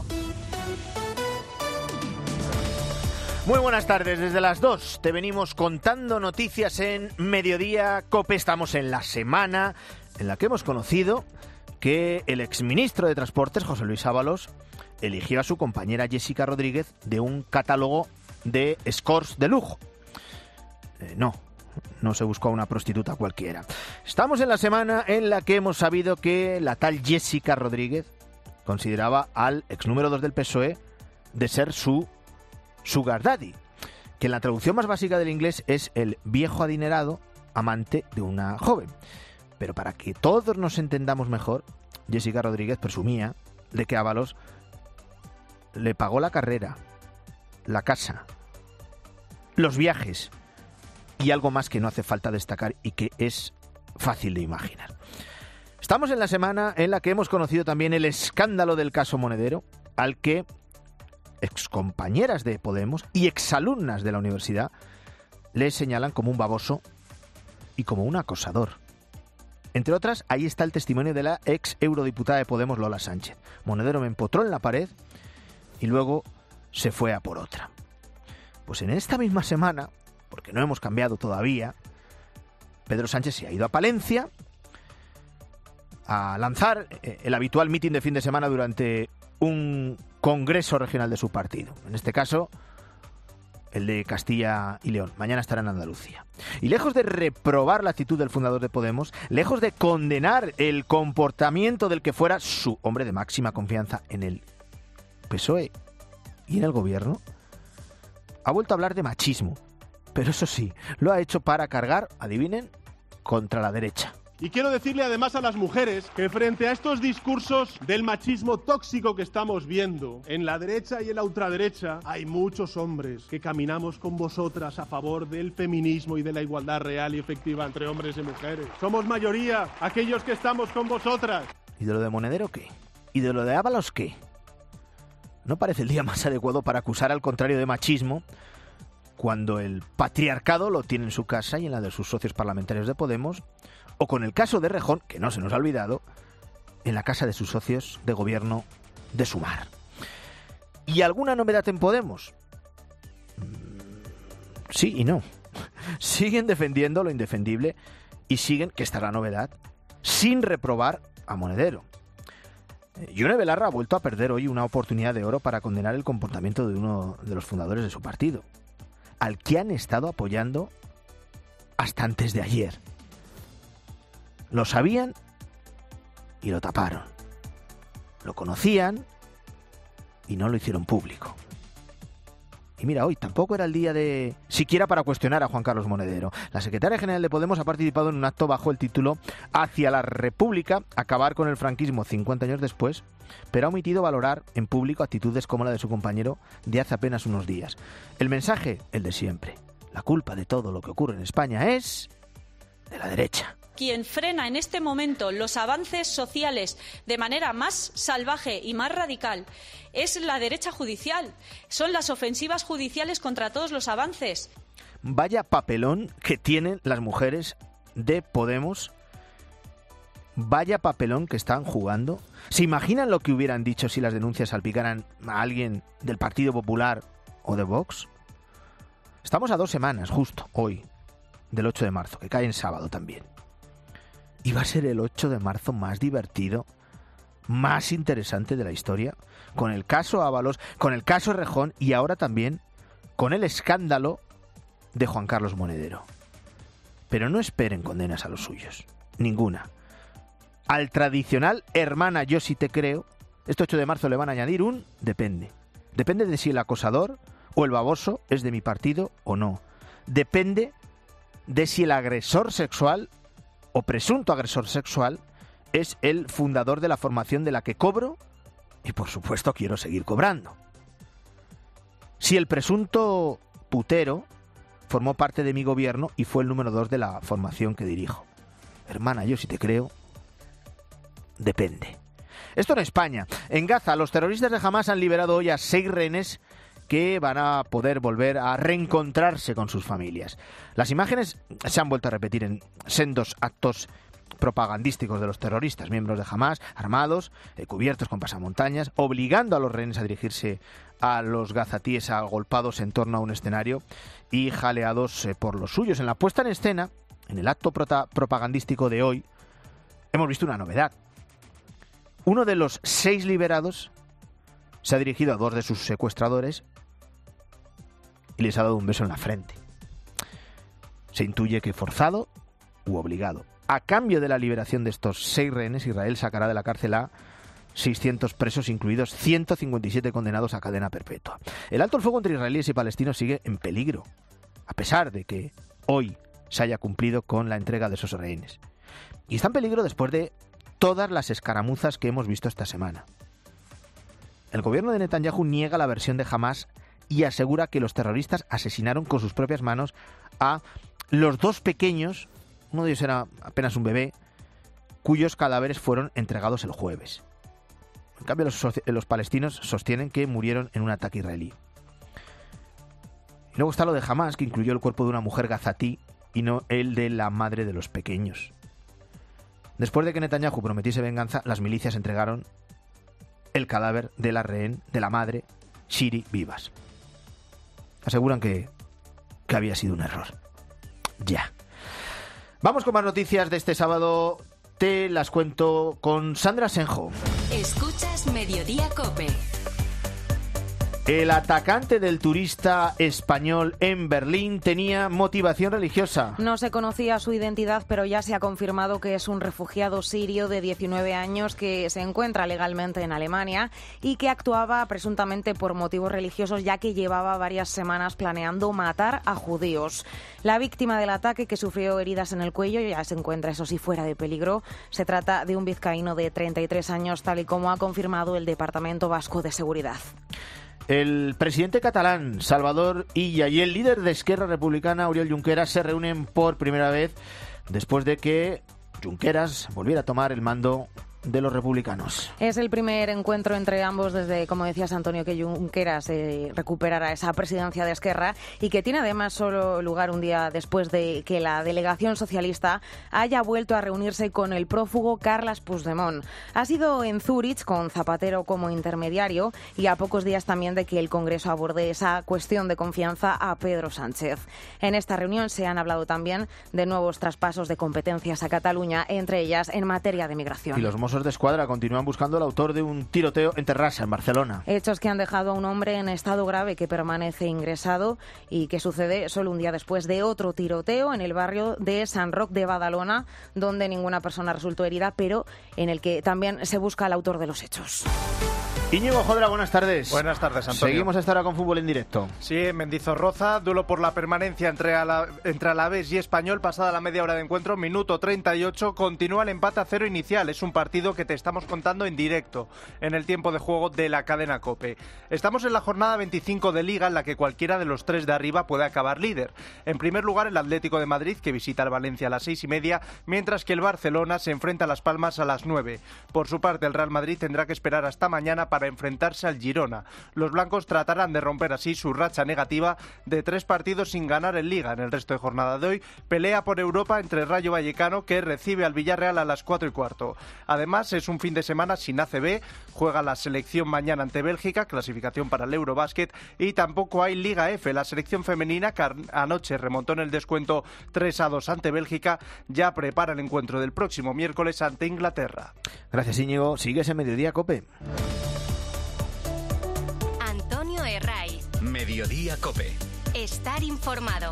Muy buenas tardes, desde las 2 te venimos contando noticias en Mediodía COPE. Estamos en la semana en la que hemos conocido que el exministro de Transportes, José Luis Ábalos, eligió a su compañera Jessica Rodríguez de un catálogo de escorts de lujo. No se buscó a una prostituta cualquiera. Estamos en la semana en la que hemos sabido que la tal Jessica Rodríguez consideraba al ex número 2 del PSOE de ser su sugar daddy, que en la traducción más básica del inglés es el viejo adinerado amante de una joven. Pero para que todos nos entendamos mejor, Jessica Rodríguez presumía de que Ábalos le pagó la carrera, la casa, los viajes y algo más que no hace falta destacar y que es fácil de imaginar. Estamos en la semana en la que hemos conocido también el escándalo del caso Monedero, al que excompañeras de Podemos y exalumnas de la universidad le señalan como un baboso y como un acosador. Entre otras, ahí está el testimonio de la ex eurodiputada de Podemos, Lola Sánchez. Monedero me empotró en la pared y luego se fue a por otra. Pues en esta misma semana, porque no hemos cambiado todavía, Pedro Sánchez se ha ido a Palencia a lanzar el habitual mitin de fin de semana durante un congreso regional de su partido. En este caso, el de Castilla y León. Mañana estará en Andalucía. Y lejos de reprobar la actitud del fundador de Podemos, lejos de condenar el comportamiento del que fuera su hombre de máxima confianza en el PSOE y en el gobierno, ha vuelto a hablar de machismo. Pero eso sí, lo ha hecho para cargar, adivinen, contra la derecha. Y quiero decirle además a las mujeres que frente a estos discursos del machismo tóxico que estamos viendo en la derecha y en la ultraderecha, hay muchos hombres que caminamos con vosotras a favor del feminismo y de la igualdad real y efectiva entre hombres y mujeres. Somos mayoría aquellos que estamos con vosotras. ¿Y de lo de Monedero qué? ¿Y de lo de Ábalos qué? ¿No parece el día más adecuado para acusar al contrario de machismo cuando el patriarcado lo tiene en su casa y en la de sus socios parlamentarios de Podemos, o con el caso de Rejón, que no se nos ha olvidado, en la casa de sus socios de gobierno de Sumar? ¿Y alguna novedad en Podemos? Sí y no. Siguen defendiendo lo indefendible y siguen, que esta es la novedad, sin reprobar a Monedero. Yone Belarra ha vuelto a perder hoy una oportunidad de oro para condenar el comportamiento de uno de los fundadores de su partido, al que han estado apoyando hasta antes de ayer. Lo sabían y lo taparon. Lo conocían y no lo hicieron público. Y mira, hoy tampoco era el día de siquiera para cuestionar a Juan Carlos Monedero. La secretaria general de Podemos ha participado en un acto bajo el título Hacia la República, acabar con el franquismo 50 años después, pero ha omitido valorar en público actitudes como la de su compañero de hace apenas unos días. El mensaje, el de siempre. La culpa de todo lo que ocurre en España es de la derecha. Quien frena en este momento los avances sociales de manera más salvaje y más radical es la derecha judicial. Son las ofensivas judiciales contra todos los avances. Vaya papelón que tienen las mujeres de Podemos. Vaya papelón que están jugando. ¿Se imaginan lo que hubieran dicho si las denuncias salpicaran a alguien del Partido Popular o de Vox? Estamos a 2 semanas, justo hoy, del 8 de marzo, que cae en sábado también. Y va a ser el 8 de marzo más divertido, más interesante de la historia, con el caso Ábalos, con el caso Errejón y ahora también con el escándalo de Juan Carlos Monedero. Pero no esperen condenas a los suyos, ninguna. Al tradicional hermana yo sí te creo, este 8 de marzo le van a añadir un depende. Depende de si el acosador o el baboso es de mi partido o no. Depende de si el agresor sexual o presunto agresor sexual es el fundador de la formación de la que cobro y por supuesto quiero seguir cobrando. Si el presunto putero formó parte de mi gobierno y fue el número 2 de la formación que dirijo. Hermana, yo sí te creo, depende. Esto en España. En Gaza, los terroristas de Hamás han liberado hoy a 6 rehenes que van a poder volver a reencontrarse con sus familias. Las imágenes se han vuelto a repetir en sendos actos propagandísticos de los terroristas, miembros de Hamás, armados, cubiertos con pasamontañas, obligando a los rehenes a dirigirse a los gazatíes agolpados en torno a un escenario y jaleados por los suyos. En la puesta en escena, en el acto propagandístico de hoy, hemos visto una novedad. Uno de los 6 liberados se ha dirigido a 2 de sus secuestradores y les ha dado un beso en la frente. Se intuye que forzado u obligado. A cambio de la liberación de estos 6 rehenes, Israel sacará de la cárcel a 600 presos, incluidos 157 condenados a cadena perpetua. El alto el fuego entre israelíes y palestinos sigue en peligro, a pesar de que hoy se haya cumplido con la entrega de esos rehenes. Y está en peligro después de todas las escaramuzas que hemos visto esta semana. El gobierno de Netanyahu niega la versión de Hamás y asegura que los terroristas asesinaron con sus propias manos a los 2 pequeños, uno de ellos era apenas un bebé, cuyos cadáveres fueron entregados el jueves. En cambio, los palestinos sostienen que murieron en un ataque israelí. Y luego está lo de Hamás, que incluyó el cuerpo de una mujer gazatí y no el de la madre de los pequeños. Después de que Netanyahu prometiese venganza, las milicias entregaron el cadáver de la rehén, de la madre, Shiri Vivas. Aseguran que había sido un error. Ya. Vamos con más noticias de este sábado. Te las cuento con Sandra Senjo. Escuchas Mediodía COPE. El atacante del turista español en Berlín tenía motivación religiosa. No se conocía su identidad, pero ya se ha confirmado que es un refugiado sirio de 19 años que se encuentra legalmente en Alemania y que actuaba presuntamente por motivos religiosos, ya que llevaba varias semanas planeando matar a judíos. La víctima del ataque, que sufrió heridas en el cuello, ya se encuentra, eso sí, fuera de peligro. Se trata de un vizcaíno de 33 años, tal y como ha confirmado el Departamento Vasco de Seguridad. El presidente catalán, Salvador Illa, y el líder de Esquerra Republicana, Oriol Junqueras, se reúnen por primera vez después de que Junqueras volviera a tomar el mando de los republicanos. Es el primer encuentro entre ambos desde, como decías, Antonio, que Junqueras recuperara esa presidencia de Esquerra y que tiene además solo lugar un día después de que la delegación socialista haya vuelto a reunirse con el prófugo Carles Puigdemont. Ha sido en Zúrich, con Zapatero como intermediario, y a pocos días también de que el Congreso aborde esa cuestión de confianza a Pedro Sánchez. En esta reunión se han hablado también de nuevos traspasos de competencias a Cataluña, entre ellas en materia de migración. Y los Mossos de Escuadra continúan buscando al autor de un tiroteo en Terrassa, en Barcelona. Hechos que han dejado a un hombre en estado grave que permanece ingresado y que sucede solo un día después de otro tiroteo en el barrio de Sant Roc de Badalona, donde ninguna persona resultó herida, pero en el que también se busca al autor de los hechos. Íñigo Jodra, buenas tardes. Buenas tardes, Antonio. Seguimos esta hora con fútbol en directo. Sí, en Mendizorroza, duelo por la permanencia entre Alavés y Español, pasada la media hora de encuentro, minuto 38, continúa el empate a 0 inicial. Es un partido que te estamos contando en directo, en el tiempo de juego de la cadena COPE. Estamos en la jornada 25 de Liga, en la que cualquiera de los 3 de arriba puede acabar líder. En primer lugar, el Atlético de Madrid, que visita al Valencia a las 6:30, mientras que el Barcelona se enfrenta a Las Palmas a las 9. Por su parte, el Real Madrid tendrá que esperar hasta mañana para para enfrentarse al Girona. Los blancos tratarán de romper así su racha negativa de 3 partidos sin ganar en Liga. En el resto de jornada de hoy, pelea por Europa entre Rayo Vallecano, que recibe al Villarreal a las 4:15. Además, es un fin de semana sin ACB, juega la selección mañana ante Bélgica, clasificación para el Eurobásquet, y tampoco hay Liga F. La selección femenina, que anoche remontó en el descuento 3-2 ante Bélgica, ya prepara el encuentro del próximo miércoles ante Inglaterra. Gracias, Íñigo. Sigues en Mediodía Cope. Antonio Herraiz. Mediodía Cope. Estar informado.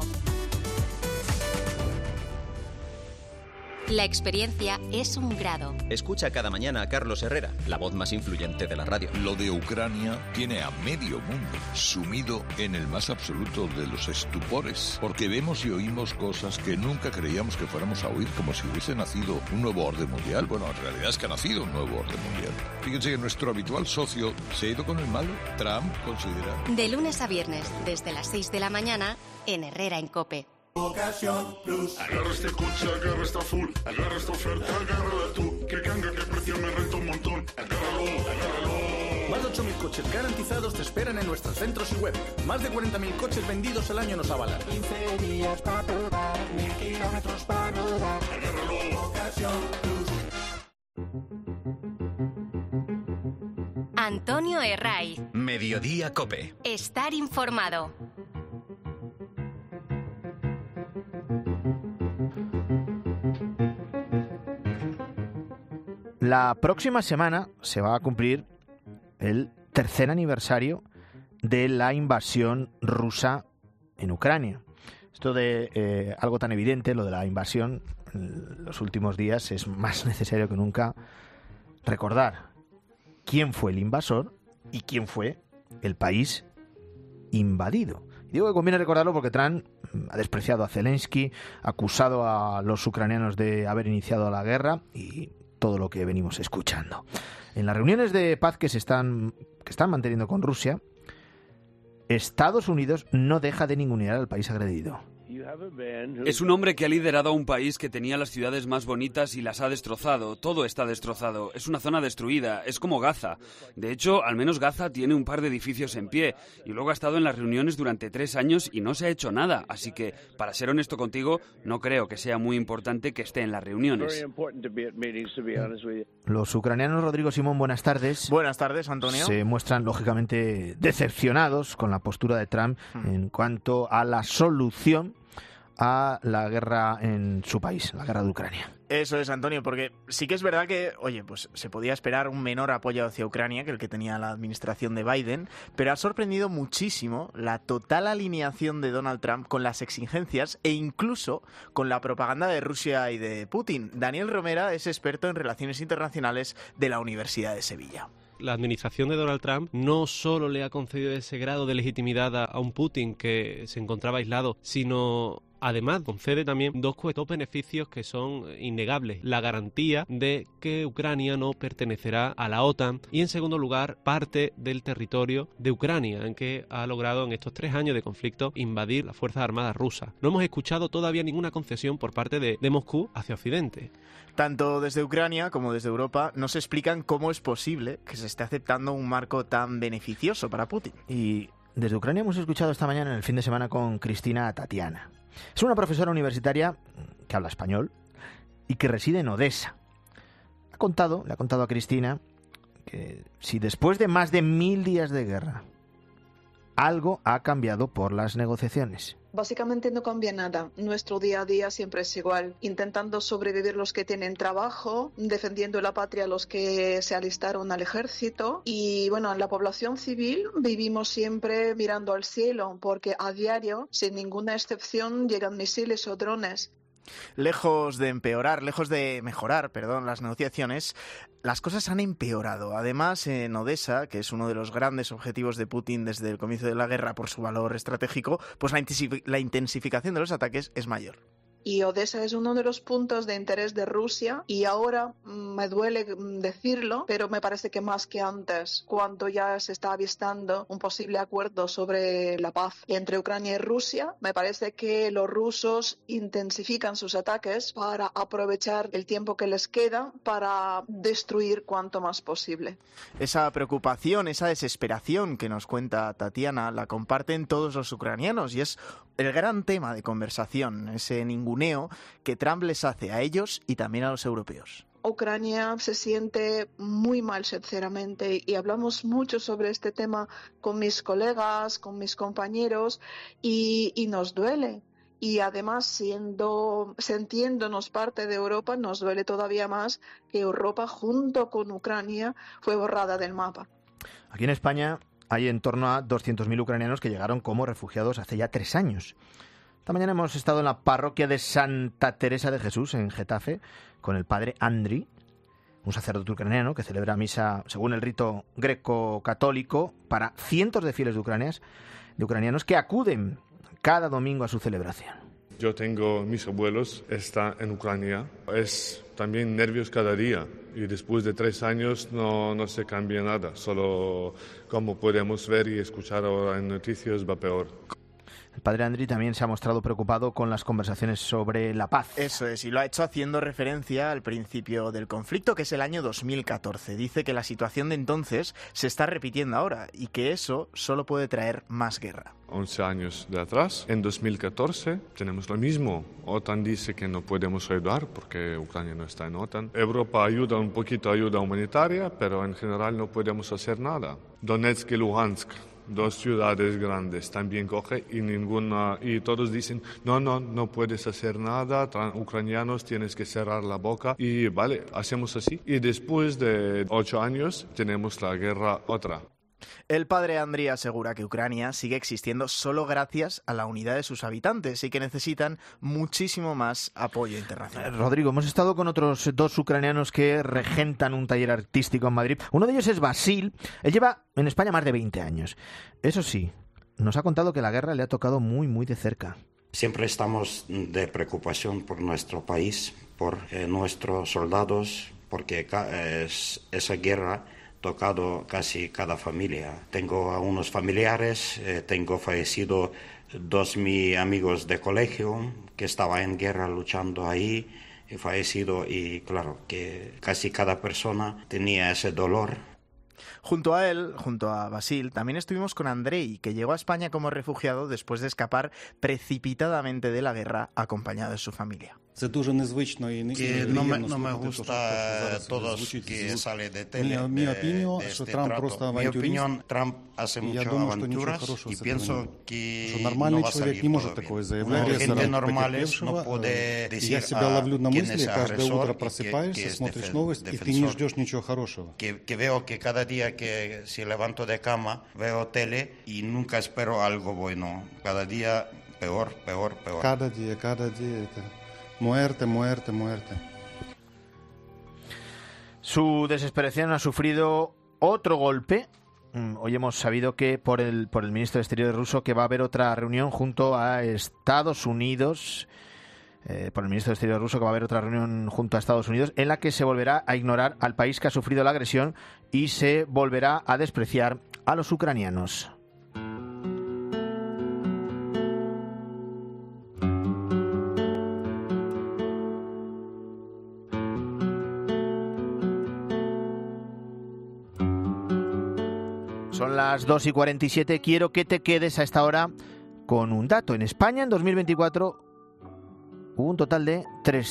La experiencia es un grado. Escucha cada mañana a Carlos Herrera, la voz más influyente de la radio. Lo de Ucrania tiene a medio mundo sumido en el más absoluto de los estupores, porque vemos y oímos cosas que nunca creíamos que fuéramos a oír, como si hubiese nacido un nuevo orden mundial. Bueno, en realidad es que ha nacido un nuevo orden mundial. Fíjense que nuestro habitual socio se ha ido con el malo. Trump considera... De lunes a viernes, desde las 6 de la mañana, en Herrera en Cope. Ocasión Plus. Agarra este coche, agarra esta full, agarra esta oferta, agárrala tú. Que canga, que precio me renta un montón. Agárralo. Más de 8.000 coches garantizados te esperan en nuestros centros y web. Más de 40.000 coches vendidos al año nos avalan. 15 días para probar, 1.000 kilómetros para rodar. Agárralo. Ocasión Plus. Antonio Herraiz. Mediodía Cope. Estar informado. La próxima semana se va a cumplir el tercer aniversario de la invasión rusa en Ucrania. Esto de algo tan evidente, lo de la invasión, en los últimos días es más necesario que nunca recordar quién fue el invasor y quién fue el país invadido. Y digo que conviene recordarlo porque Trump ha despreciado a Zelensky, ha acusado a los ucranianos de haber iniciado la guerra y todo lo que venimos escuchando. En las reuniones de paz que están manteniendo con Rusia, Estados Unidos no deja de ningunear al país agredido. Es un hombre que ha liderado a un país que tenía las ciudades más bonitas y las ha destrozado. Todo está destrozado. Es una zona destruida. Es como Gaza. De hecho, al menos Gaza tiene un par de edificios en pie. Y luego ha estado en las reuniones durante 3 años y no se ha hecho nada. Así que, para ser honesto contigo, no creo que sea muy importante que esté en las reuniones. Los ucranianos, Rodrigo Simón, buenas tardes. Buenas tardes, Antonio. Se muestran, lógicamente, decepcionados con la postura de Trump en cuanto a la solución a la guerra en su país, la guerra de Ucrania. Eso es, Antonio, porque sí que es verdad que, pues se podía esperar un menor apoyo hacia Ucrania que el que tenía la administración de Biden, pero ha sorprendido muchísimo la total alineación de Donald Trump con las exigencias e incluso con la propaganda de Rusia y de Putin. Daniel Romera es experto en relaciones internacionales de la Universidad de Sevilla. La administración de Donald Trump no solo le ha concedido ese grado de legitimidad a un Putin que se encontraba aislado, sino además concede también dos beneficios que son innegables. La garantía de que Ucrania no pertenecerá a la OTAN y, en segundo lugar, parte del territorio de Ucrania, en que ha logrado en estos 3 años de conflicto invadir las Fuerzas Armadas rusas. No hemos escuchado todavía ninguna concesión por parte de Moscú hacia Occidente. Tanto desde Ucrania como desde Europa nos explican cómo es posible que se esté aceptando un marco tan beneficioso para Putin. Y desde Ucrania hemos escuchado esta mañana, en el fin de semana, con Cristina Tatiana. Es una profesora universitaria que habla español y que reside en Odessa. Le ha contado a Cristina que si después de más de 1000 días de guerra algo ha cambiado por las negociaciones. Básicamente no cambia nada. Nuestro día a día siempre es igual. Intentando sobrevivir los que tienen trabajo, defendiendo la patria los que se alistaron al ejército. Y bueno, en la población civil vivimos siempre mirando al cielo, porque a diario, sin ninguna excepción, llegan misiles o drones. Lejos de mejorar las negociaciones, las cosas han empeorado. Además, en Odessa, que es uno de los grandes objetivos de Putin desde el comienzo de la guerra por su valor estratégico, pues la intensificación de los ataques es mayor. Y Odessa es uno de los puntos de interés de Rusia y ahora me duele decirlo, pero me parece que más que antes, cuando ya se está avistando un posible acuerdo sobre la paz entre Ucrania y Rusia, me parece que los rusos intensifican sus ataques para aprovechar el tiempo que les queda para destruir cuanto más posible. Esa preocupación, esa desesperación que nos cuenta Tatiana, la comparten todos los ucranianos y es el gran tema de conversación, ese ninguneo que Trump les hace a ellos y también a los europeos. Ucrania se siente muy mal, sinceramente, y hablamos mucho sobre este tema con mis colegas, con mis compañeros, y nos duele. Y además, sintiéndonos parte de Europa, nos duele todavía más que Europa, junto con Ucrania, fue borrada del mapa. Aquí en España hay en torno a 200.000 ucranianos que llegaron como refugiados hace ya 3 años. Esta mañana hemos estado en la parroquia de Santa Teresa de Jesús, en Getafe, con el padre Andriy, un sacerdote ucraniano que celebra misa según el rito greco-católico para cientos de fieles de ucranianos que acuden cada domingo a su celebración. Yo tengo mis abuelos, está en Ucrania. Es también nervios cada día y después de 3 años no se cambia nada. Solo como podemos ver y escuchar ahora en noticias va peor. El padre Andriy también se ha mostrado preocupado con las conversaciones sobre la paz. Eso es, y lo ha hecho haciendo referencia al principio del conflicto, que es el año 2014. Dice que la situación de entonces se está repitiendo ahora y que eso solo puede traer más guerra. 11 años de atrás, en 2014, tenemos lo mismo. OTAN dice que no podemos ayudar porque Ucrania no está en OTAN. Europa ayuda un poquito, ayuda humanitaria, pero en general no podemos hacer nada. Donetsk y Luhansk, 2 ciudades grandes, también coge y todos dicen no puedes hacer nada, ucranianos tienes que cerrar la boca y vale, hacemos así. Y después de 8 años tenemos la guerra otra. El padre Andriy asegura que Ucrania sigue existiendo solo gracias a la unidad de sus habitantes y que necesitan muchísimo más apoyo internacional. Rodrigo, hemos estado con otros 2 ucranianos que regentan un taller artístico en Madrid. Uno de ellos es Basil. Él lleva en España más de 20 años. Eso sí, nos ha contado que la guerra le ha tocado muy, muy de cerca. Siempre estamos de preocupación por nuestro país, por nuestros soldados, porque esa guerra tocado casi cada familia. Tengo a unos familiares, tengo fallecido 2 mis amigos de colegio que estaban en guerra luchando ahí, he fallecido y claro que casi cada persona tenía ese dolor. Junto a él, junto a Basil, también estuvimos con Andrei, que llegó a España como refugiado después de escapar precipitadamente de la guerra acompañado de su familia. Que no me gusta todos que sale de tele. Mi opinión, Trump hace muchas aventuras y pienso que no va a salir todavía. La gente normal no puede decir quién es agresor y que es defensor. Que veo que cada día que se levanto de cama veo tele y nunca espero algo bueno. Cada día peor. Cada día. Muerte. Su desesperación ha sufrido otro golpe. Hoy hemos sabido que por el ministro de Exteriores ruso que va a haber otra reunión junto a Estados Unidos. Por el ministro de Exteriores ruso que va a haber otra reunión junto a Estados Unidos en la que se volverá a ignorar al país que ha sufrido la agresión y se volverá a despreciar a los ucranianos. Son las 2:47. Quiero que te quedes a esta hora con un dato. En España, en 2024, hubo un total de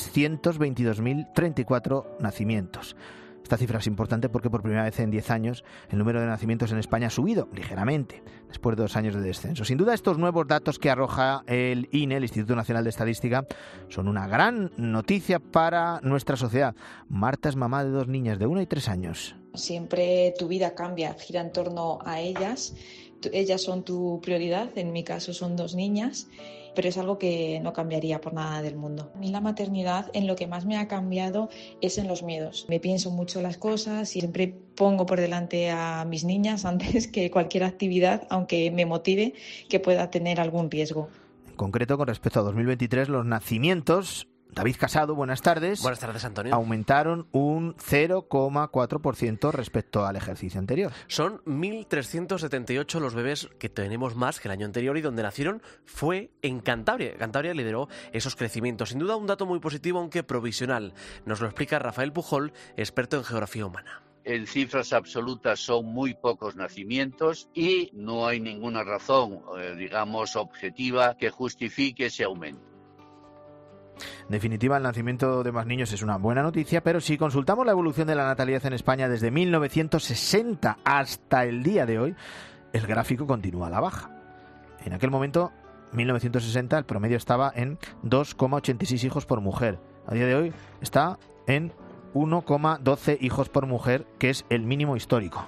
322.034 nacimientos. Esta cifra es importante porque por primera vez en 10 años el número de nacimientos en España ha subido ligeramente, después de 2 años de descenso. Sin duda, estos nuevos datos que arroja el INE, el Instituto Nacional de Estadística, son una gran noticia para nuestra sociedad. Marta es mamá de 2 niñas de 1 y 3 años. Siempre tu vida cambia, gira en torno a ellas. Ellas son tu prioridad, en mi caso son 2 niñas, pero es algo que no cambiaría por nada del mundo. A mí la maternidad, en lo que más me ha cambiado es en los miedos. Me pienso mucho las cosas y siempre pongo por delante a mis niñas antes que cualquier actividad, aunque me motive, que pueda tener algún riesgo. concreto con respecto a 2023, los nacimientos, David Casado, buenas tardes. Buenas tardes, Antonio. Aumentaron un 0,4% respecto al ejercicio anterior. Son 1.378 los bebés que tenemos más que el año anterior, y donde nacieron fue en Cantabria. Cantabria lideró esos crecimientos. Sin duda un dato muy positivo, aunque provisional. Nos lo explica Rafael Pujol, experto en geografía humana. En cifras absolutas son muy pocos nacimientos y no hay ninguna razón, digamos, objetiva que justifique ese aumento. En definitiva, el nacimiento de más niños es una buena noticia, pero si consultamos la evolución de la natalidad en España desde 1960 hasta el día de hoy, el gráfico continúa a la baja. En aquel momento, 1960, el promedio estaba en 2,86 hijos por mujer. A día de hoy está en 1,12 hijos por mujer, que es el mínimo histórico.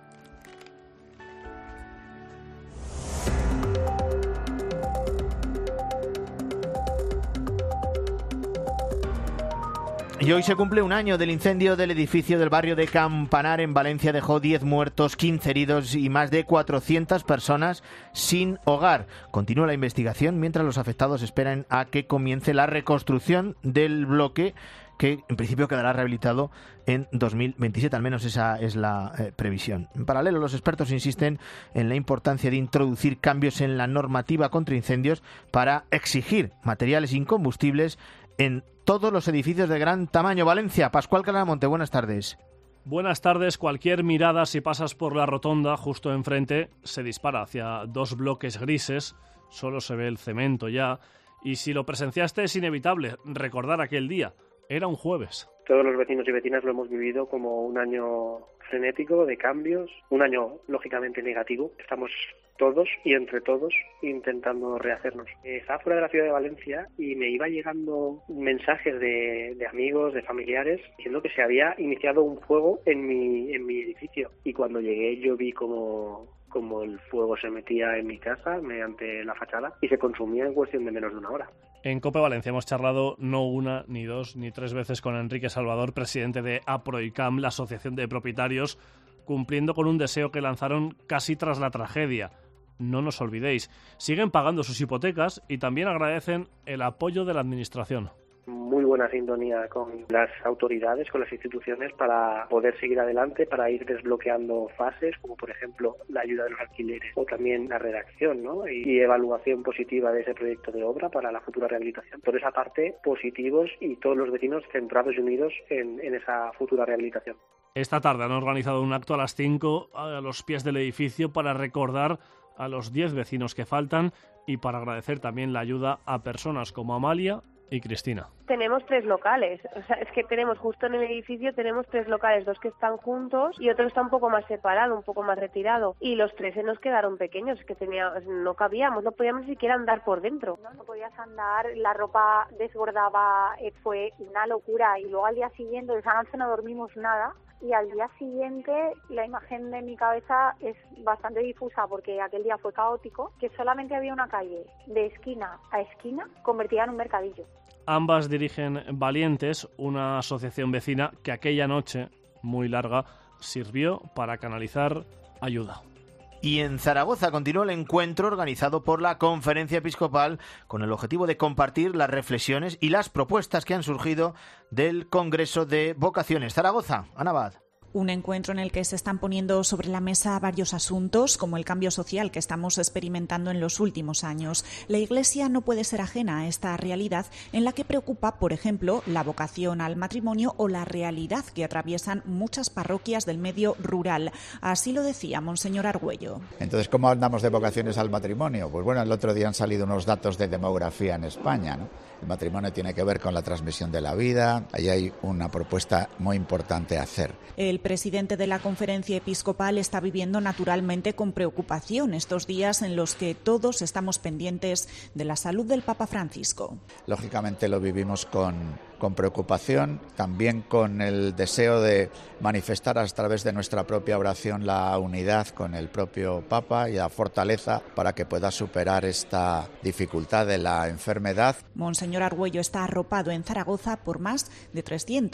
Y hoy se cumple un año del incendio del edificio del barrio de Campanar en Valencia. Dejó 10 muertos, 15 heridos y más de 400 personas sin hogar. Continúa la investigación mientras los afectados esperan a que comience la reconstrucción del bloque, que en principio quedará rehabilitado en 2027, al menos esa es la previsión. En paralelo, los expertos insisten en la importancia de introducir cambios en la normativa contra incendios para exigir materiales incombustibles en todos los edificios de gran tamaño. Valencia, Pascual Claramonte, buenas tardes. Buenas tardes. Cualquier mirada, si pasas por la rotonda justo enfrente, se dispara hacia dos bloques grises, solo se ve el cemento ya, y si lo presenciaste es inevitable recordar aquel día. Era un jueves. Todos los vecinos y vecinas lo hemos vivido como un año frenético de cambios, un año lógicamente negativo. Estamos todos y entre todos intentando rehacernos. Estaba fuera de la ciudad de Valencia y me iba llegando mensajes de amigos, de familiares, diciendo que se había iniciado un fuego en mi edificio. Y cuando llegué yo vi como el fuego se metía en mi casa mediante la fachada y se consumía en cuestión de menos de una hora. En COPE Valencia hemos charlado no una, ni dos, ni tres veces con Enrique Salvador, presidente de APROICAM, la Asociación de Propietarios, cumpliendo con un deseo que lanzaron casi tras la tragedia. No nos olvidéis, siguen pagando sus hipotecas y también agradecen el apoyo de la Administración. Muy buena sintonía con las autoridades, con las instituciones, para poder seguir adelante, para ir desbloqueando fases, como por ejemplo la ayuda de los alquileres o también la redacción, ¿no? y evaluación positiva de ese proyecto de obra para la futura rehabilitación. Por esa parte, positivos y todos los vecinos centrados y unidos en esa futura rehabilitación. Esta tarde han organizado un acto a las 5 a los pies del edificio para recordar a los 10 vecinos que faltan y para agradecer también la ayuda a personas como Amalia y Cristina. Tenemos 3 locales, o sea, es que tenemos justo en el edificio tenemos 3 locales, 2 que están juntos y otro está un poco más separado, un poco más retirado, y los 3 se nos quedaron pequeños, es que no cabíamos, no podíamos ni siquiera andar por dentro. No podías andar, la ropa desbordaba, fue una locura, y luego al día siguiente, esa noche no dormimos nada. Y al día siguiente la imagen de mi cabeza es bastante difusa porque aquel día fue caótico, que solamente había una calle de esquina a esquina convertida en un mercadillo. Ambas dirigen Valientes, una asociación vecina que aquella noche, muy larga, sirvió para canalizar ayuda. Y en Zaragoza continuó el encuentro organizado por la Conferencia Episcopal con el objetivo de compartir las reflexiones y las propuestas que han surgido del Congreso de Vocaciones. Zaragoza, Ana Bad. Un encuentro en el que se están poniendo sobre la mesa varios asuntos, como el cambio social que estamos experimentando en los últimos años. La Iglesia no puede ser ajena a esta realidad en la que preocupa, por ejemplo, la vocación al matrimonio o la realidad que atraviesan muchas parroquias del medio rural. Así lo decía Monseñor Argüello. Entonces, ¿cómo andamos de vocaciones al matrimonio? Pues bueno, el otro día han salido unos datos de demografía en España, ¿no? El matrimonio tiene que ver con la transmisión de la vida. Ahí hay una propuesta muy importante a hacer. El presidente de la Conferencia Episcopal está viviendo naturalmente con preocupación estos días en los que todos estamos pendientes de la salud del Papa Francisco. Lógicamente lo vivimos con preocupación, también con el deseo de manifestar a través de nuestra propia oración la unidad con el propio Papa y la fortaleza para que pueda superar esta dificultad de la enfermedad. Monseñor Argüello está arropado en Zaragoza por más de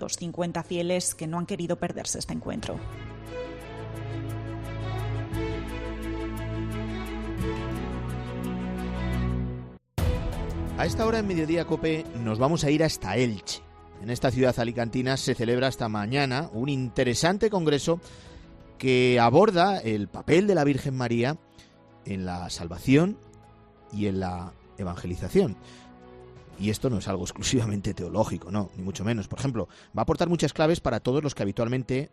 350 fieles que no han querido perderse este encuentro. A esta hora en Mediodía Cope nos vamos a ir hasta Elche. En esta ciudad alicantina se celebra hasta mañana un interesante congreso que aborda el papel de la Virgen María en la salvación y en la evangelización. Y esto no es algo exclusivamente teológico, no, ni mucho menos. Por ejemplo, va a aportar muchas claves para todos los que habitualmente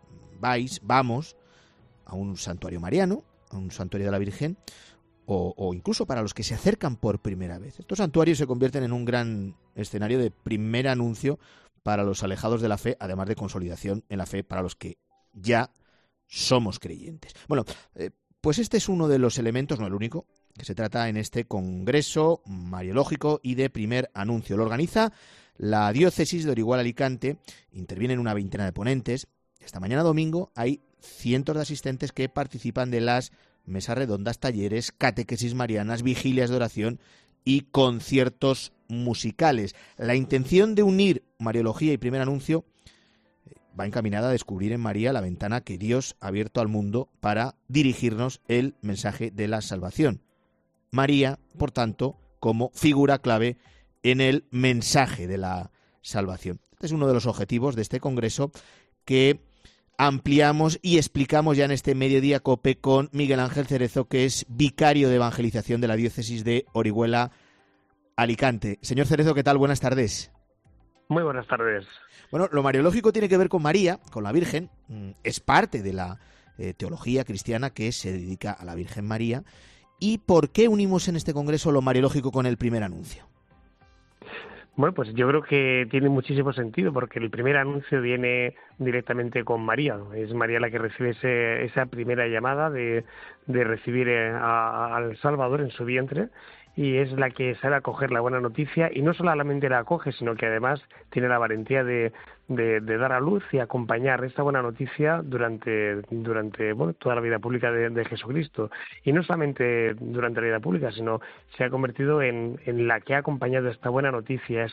vamos a un santuario mariano, a un santuario de la Virgen, o incluso para los que se acercan por primera vez. Estos santuarios se convierten en un gran escenario de primer anuncio para los alejados de la fe, además de consolidación en la fe para los que ya somos creyentes. Bueno, pues este es uno de los elementos, no el único, que se trata en este Congreso Mariológico y de primer anuncio. Lo organiza la Diócesis de Orihuela-Alicante, intervienen una veintena de ponentes. Esta mañana domingo hay cientos de asistentes que participan de las mesas redondas, talleres, catequesis marianas, vigilias de oración y conciertos musicales. La intención de unir Mariología y primer anuncio va encaminada a descubrir en María la ventana que Dios ha abierto al mundo para dirigirnos el mensaje de la salvación. María, por tanto, como figura clave en el mensaje de la salvación. Este es uno de los objetivos de este congreso que ampliamos y explicamos ya en este Mediodía Cope con Miguel Ángel Cerezo, que es vicario de evangelización de la Diócesis de Orihuela-Alicante. Señor Cerezo, ¿qué tal? Buenas tardes. Muy buenas tardes. Bueno, lo mariológico tiene que ver con María, con la Virgen. Es parte de la teología cristiana que se dedica a la Virgen María. ¿Y por qué unimos en este congreso lo mariológico con el primer anuncio? Bueno, pues yo creo que tiene muchísimo sentido, porque el primer anuncio viene directamente con María. Es María la que recibe esa primera llamada de recibir al Salvador en su vientre, y es la que sabe acoger la buena noticia, y no solamente la acoge, sino que además tiene la valentía de dar a luz y acompañar esta buena noticia durante toda la vida pública de Jesucristo. Y no solamente durante la vida pública, sino se ha convertido en la que ha acompañado esta buena noticia,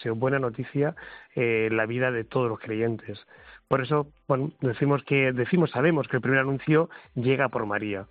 la vida de todos los creyentes. Por eso, bueno, sabemos que el primer anuncio llega por María.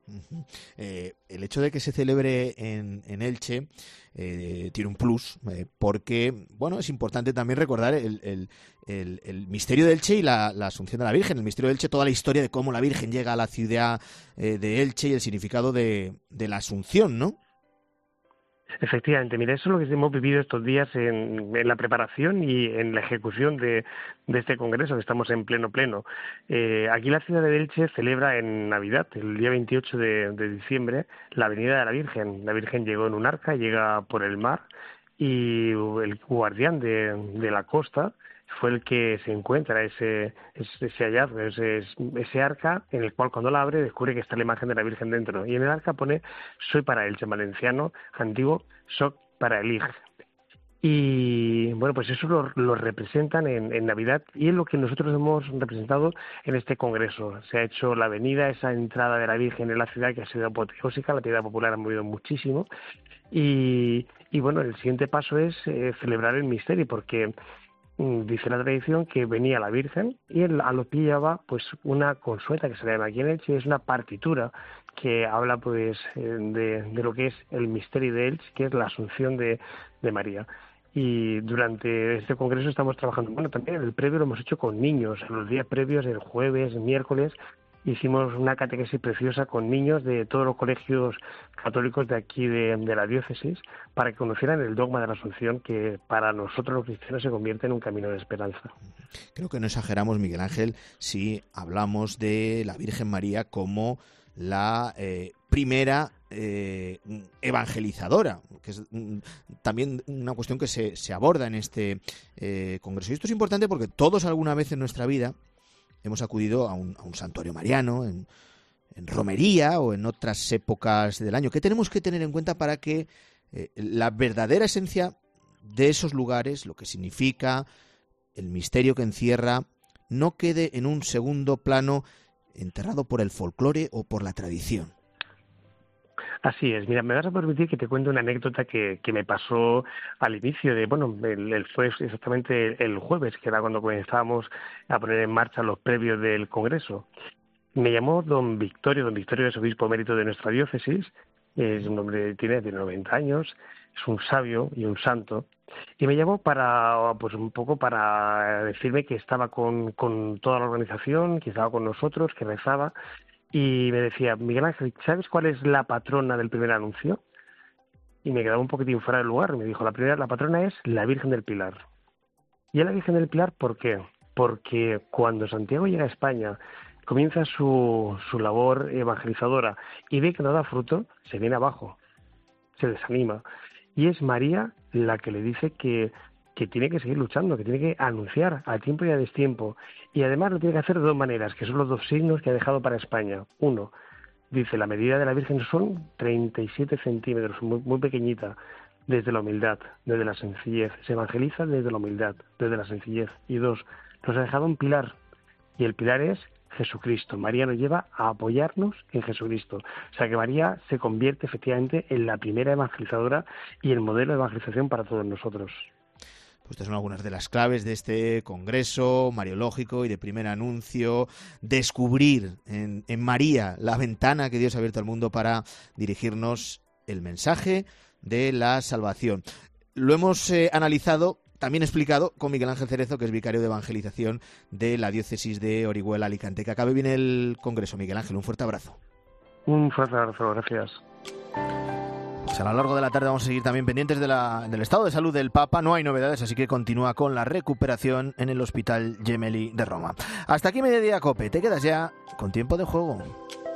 El hecho de que se celebre en Elche tiene un plus, porque bueno, es importante también recordar el misterio de Elche y la Asunción de la Virgen. El misterio de Elche, toda la historia de cómo la Virgen llega a la ciudad de Elche y el significado de la Asunción, ¿no? Efectivamente, mira, eso es lo que hemos vivido estos días en la preparación y en la ejecución de este congreso, que estamos en pleno. Aquí la ciudad de Elche celebra en Navidad, el día 28 de diciembre, la venida de la Virgen. La Virgen llegó en un arca, llega por el mar, y el guardián de la costa fue el que se encuentra ese hallazgo, ese arca, en el cual cuando la abre descubre que está la imagen de la Virgen dentro. Y en el arca pone "Soy para Elche", en valenciano antiguo, "Soc para el Ig". Y bueno, pues eso lo representan en Navidad, y es lo que nosotros hemos representado en este congreso. Se ha hecho la venida, esa entrada de la Virgen en la ciudad, que ha sido apoteósica. La piedad popular ha movido muchísimo. Y bueno, el siguiente paso es celebrar el misterio, porque dice la tradición que venía la Virgen y a los pies llevaba pues una consueta, que se llama aquí en Elche, es una partitura que habla pues de lo que es el misterio de Elche, que es la Asunción de María. Y durante este congreso estamos trabajando, bueno, también el previo lo hemos hecho con niños. En los días previos, el jueves, el miércoles, hicimos una catequesis preciosa con niños de todos los colegios católicos de aquí de la diócesis, para que conocieran el dogma de la Asunción, que para nosotros los cristianos se convierte en un camino de esperanza. Creo que no exageramos, Miguel Ángel, si hablamos de la Virgen María como la primera evangelizadora, que es también una cuestión que se aborda en este congreso. Y esto es importante porque todos alguna vez en nuestra vida hemos acudido a un santuario mariano, en romería o en otras épocas del año. ¿Qué tenemos que tener en cuenta para que la verdadera esencia de esos lugares, lo que significa, el misterio que encierra, no quede en un segundo plano enterrado por el folclore o por la tradición? Así es. Mira, me vas a permitir que te cuente una anécdota que me pasó al inicio fue exactamente el jueves, que era cuando comenzábamos a poner en marcha los previos del Congreso. Me llamó don Victorio es obispo emérito de nuestra diócesis, es un hombre, tiene 90 años, es un sabio y un santo, y me llamó para, pues un poco para decirme que estaba con toda la organización, que estaba con nosotros, que rezaba, y me decía, Miguel Ángel, ¿sabes cuál es la patrona del primer anuncio? Y me quedaba un poquitín fuera del lugar, y me dijo, la patrona es la Virgen del Pilar. ¿Y es la Virgen del Pilar por qué? Porque cuando Santiago llega a España, comienza su labor evangelizadora y ve que no da fruto, se viene abajo, se desanima. Y es María la que le dice que tiene que seguir luchando, que tiene que anunciar a tiempo y a destiempo. Y además lo tiene que hacer de dos maneras, que son los dos signos que ha dejado para España. Uno, dice, la medida de la Virgen son 37 centímetros, muy, muy pequeñita, desde la humildad, desde la sencillez. Se evangeliza desde la humildad, desde la sencillez. Y dos, nos ha dejado un pilar, y el pilar es Jesucristo. María nos lleva a apoyarnos en Jesucristo. O sea que María se convierte efectivamente en la primera evangelizadora y el modelo de evangelización para todos nosotros. Pues estas son algunas de las claves de este congreso mariológico y de primer anuncio. Descubrir en María la ventana que Dios ha abierto al mundo para dirigirnos el mensaje de la salvación. Lo hemos analizado, también explicado, con Miguel Ángel Cerezo, que es vicario de evangelización de la diócesis de Orihuela, Alicante. Que acabe bien el congreso, Miguel Ángel. Un fuerte abrazo. Un fuerte abrazo, gracias. Pues a lo largo de la tarde vamos a seguir también pendientes del estado de salud del Papa. No hay novedades, así que continúa con la recuperación en el Hospital Gemelli de Roma. Hasta aquí Mediodía COPE. Te quedas ya con tiempo de juego.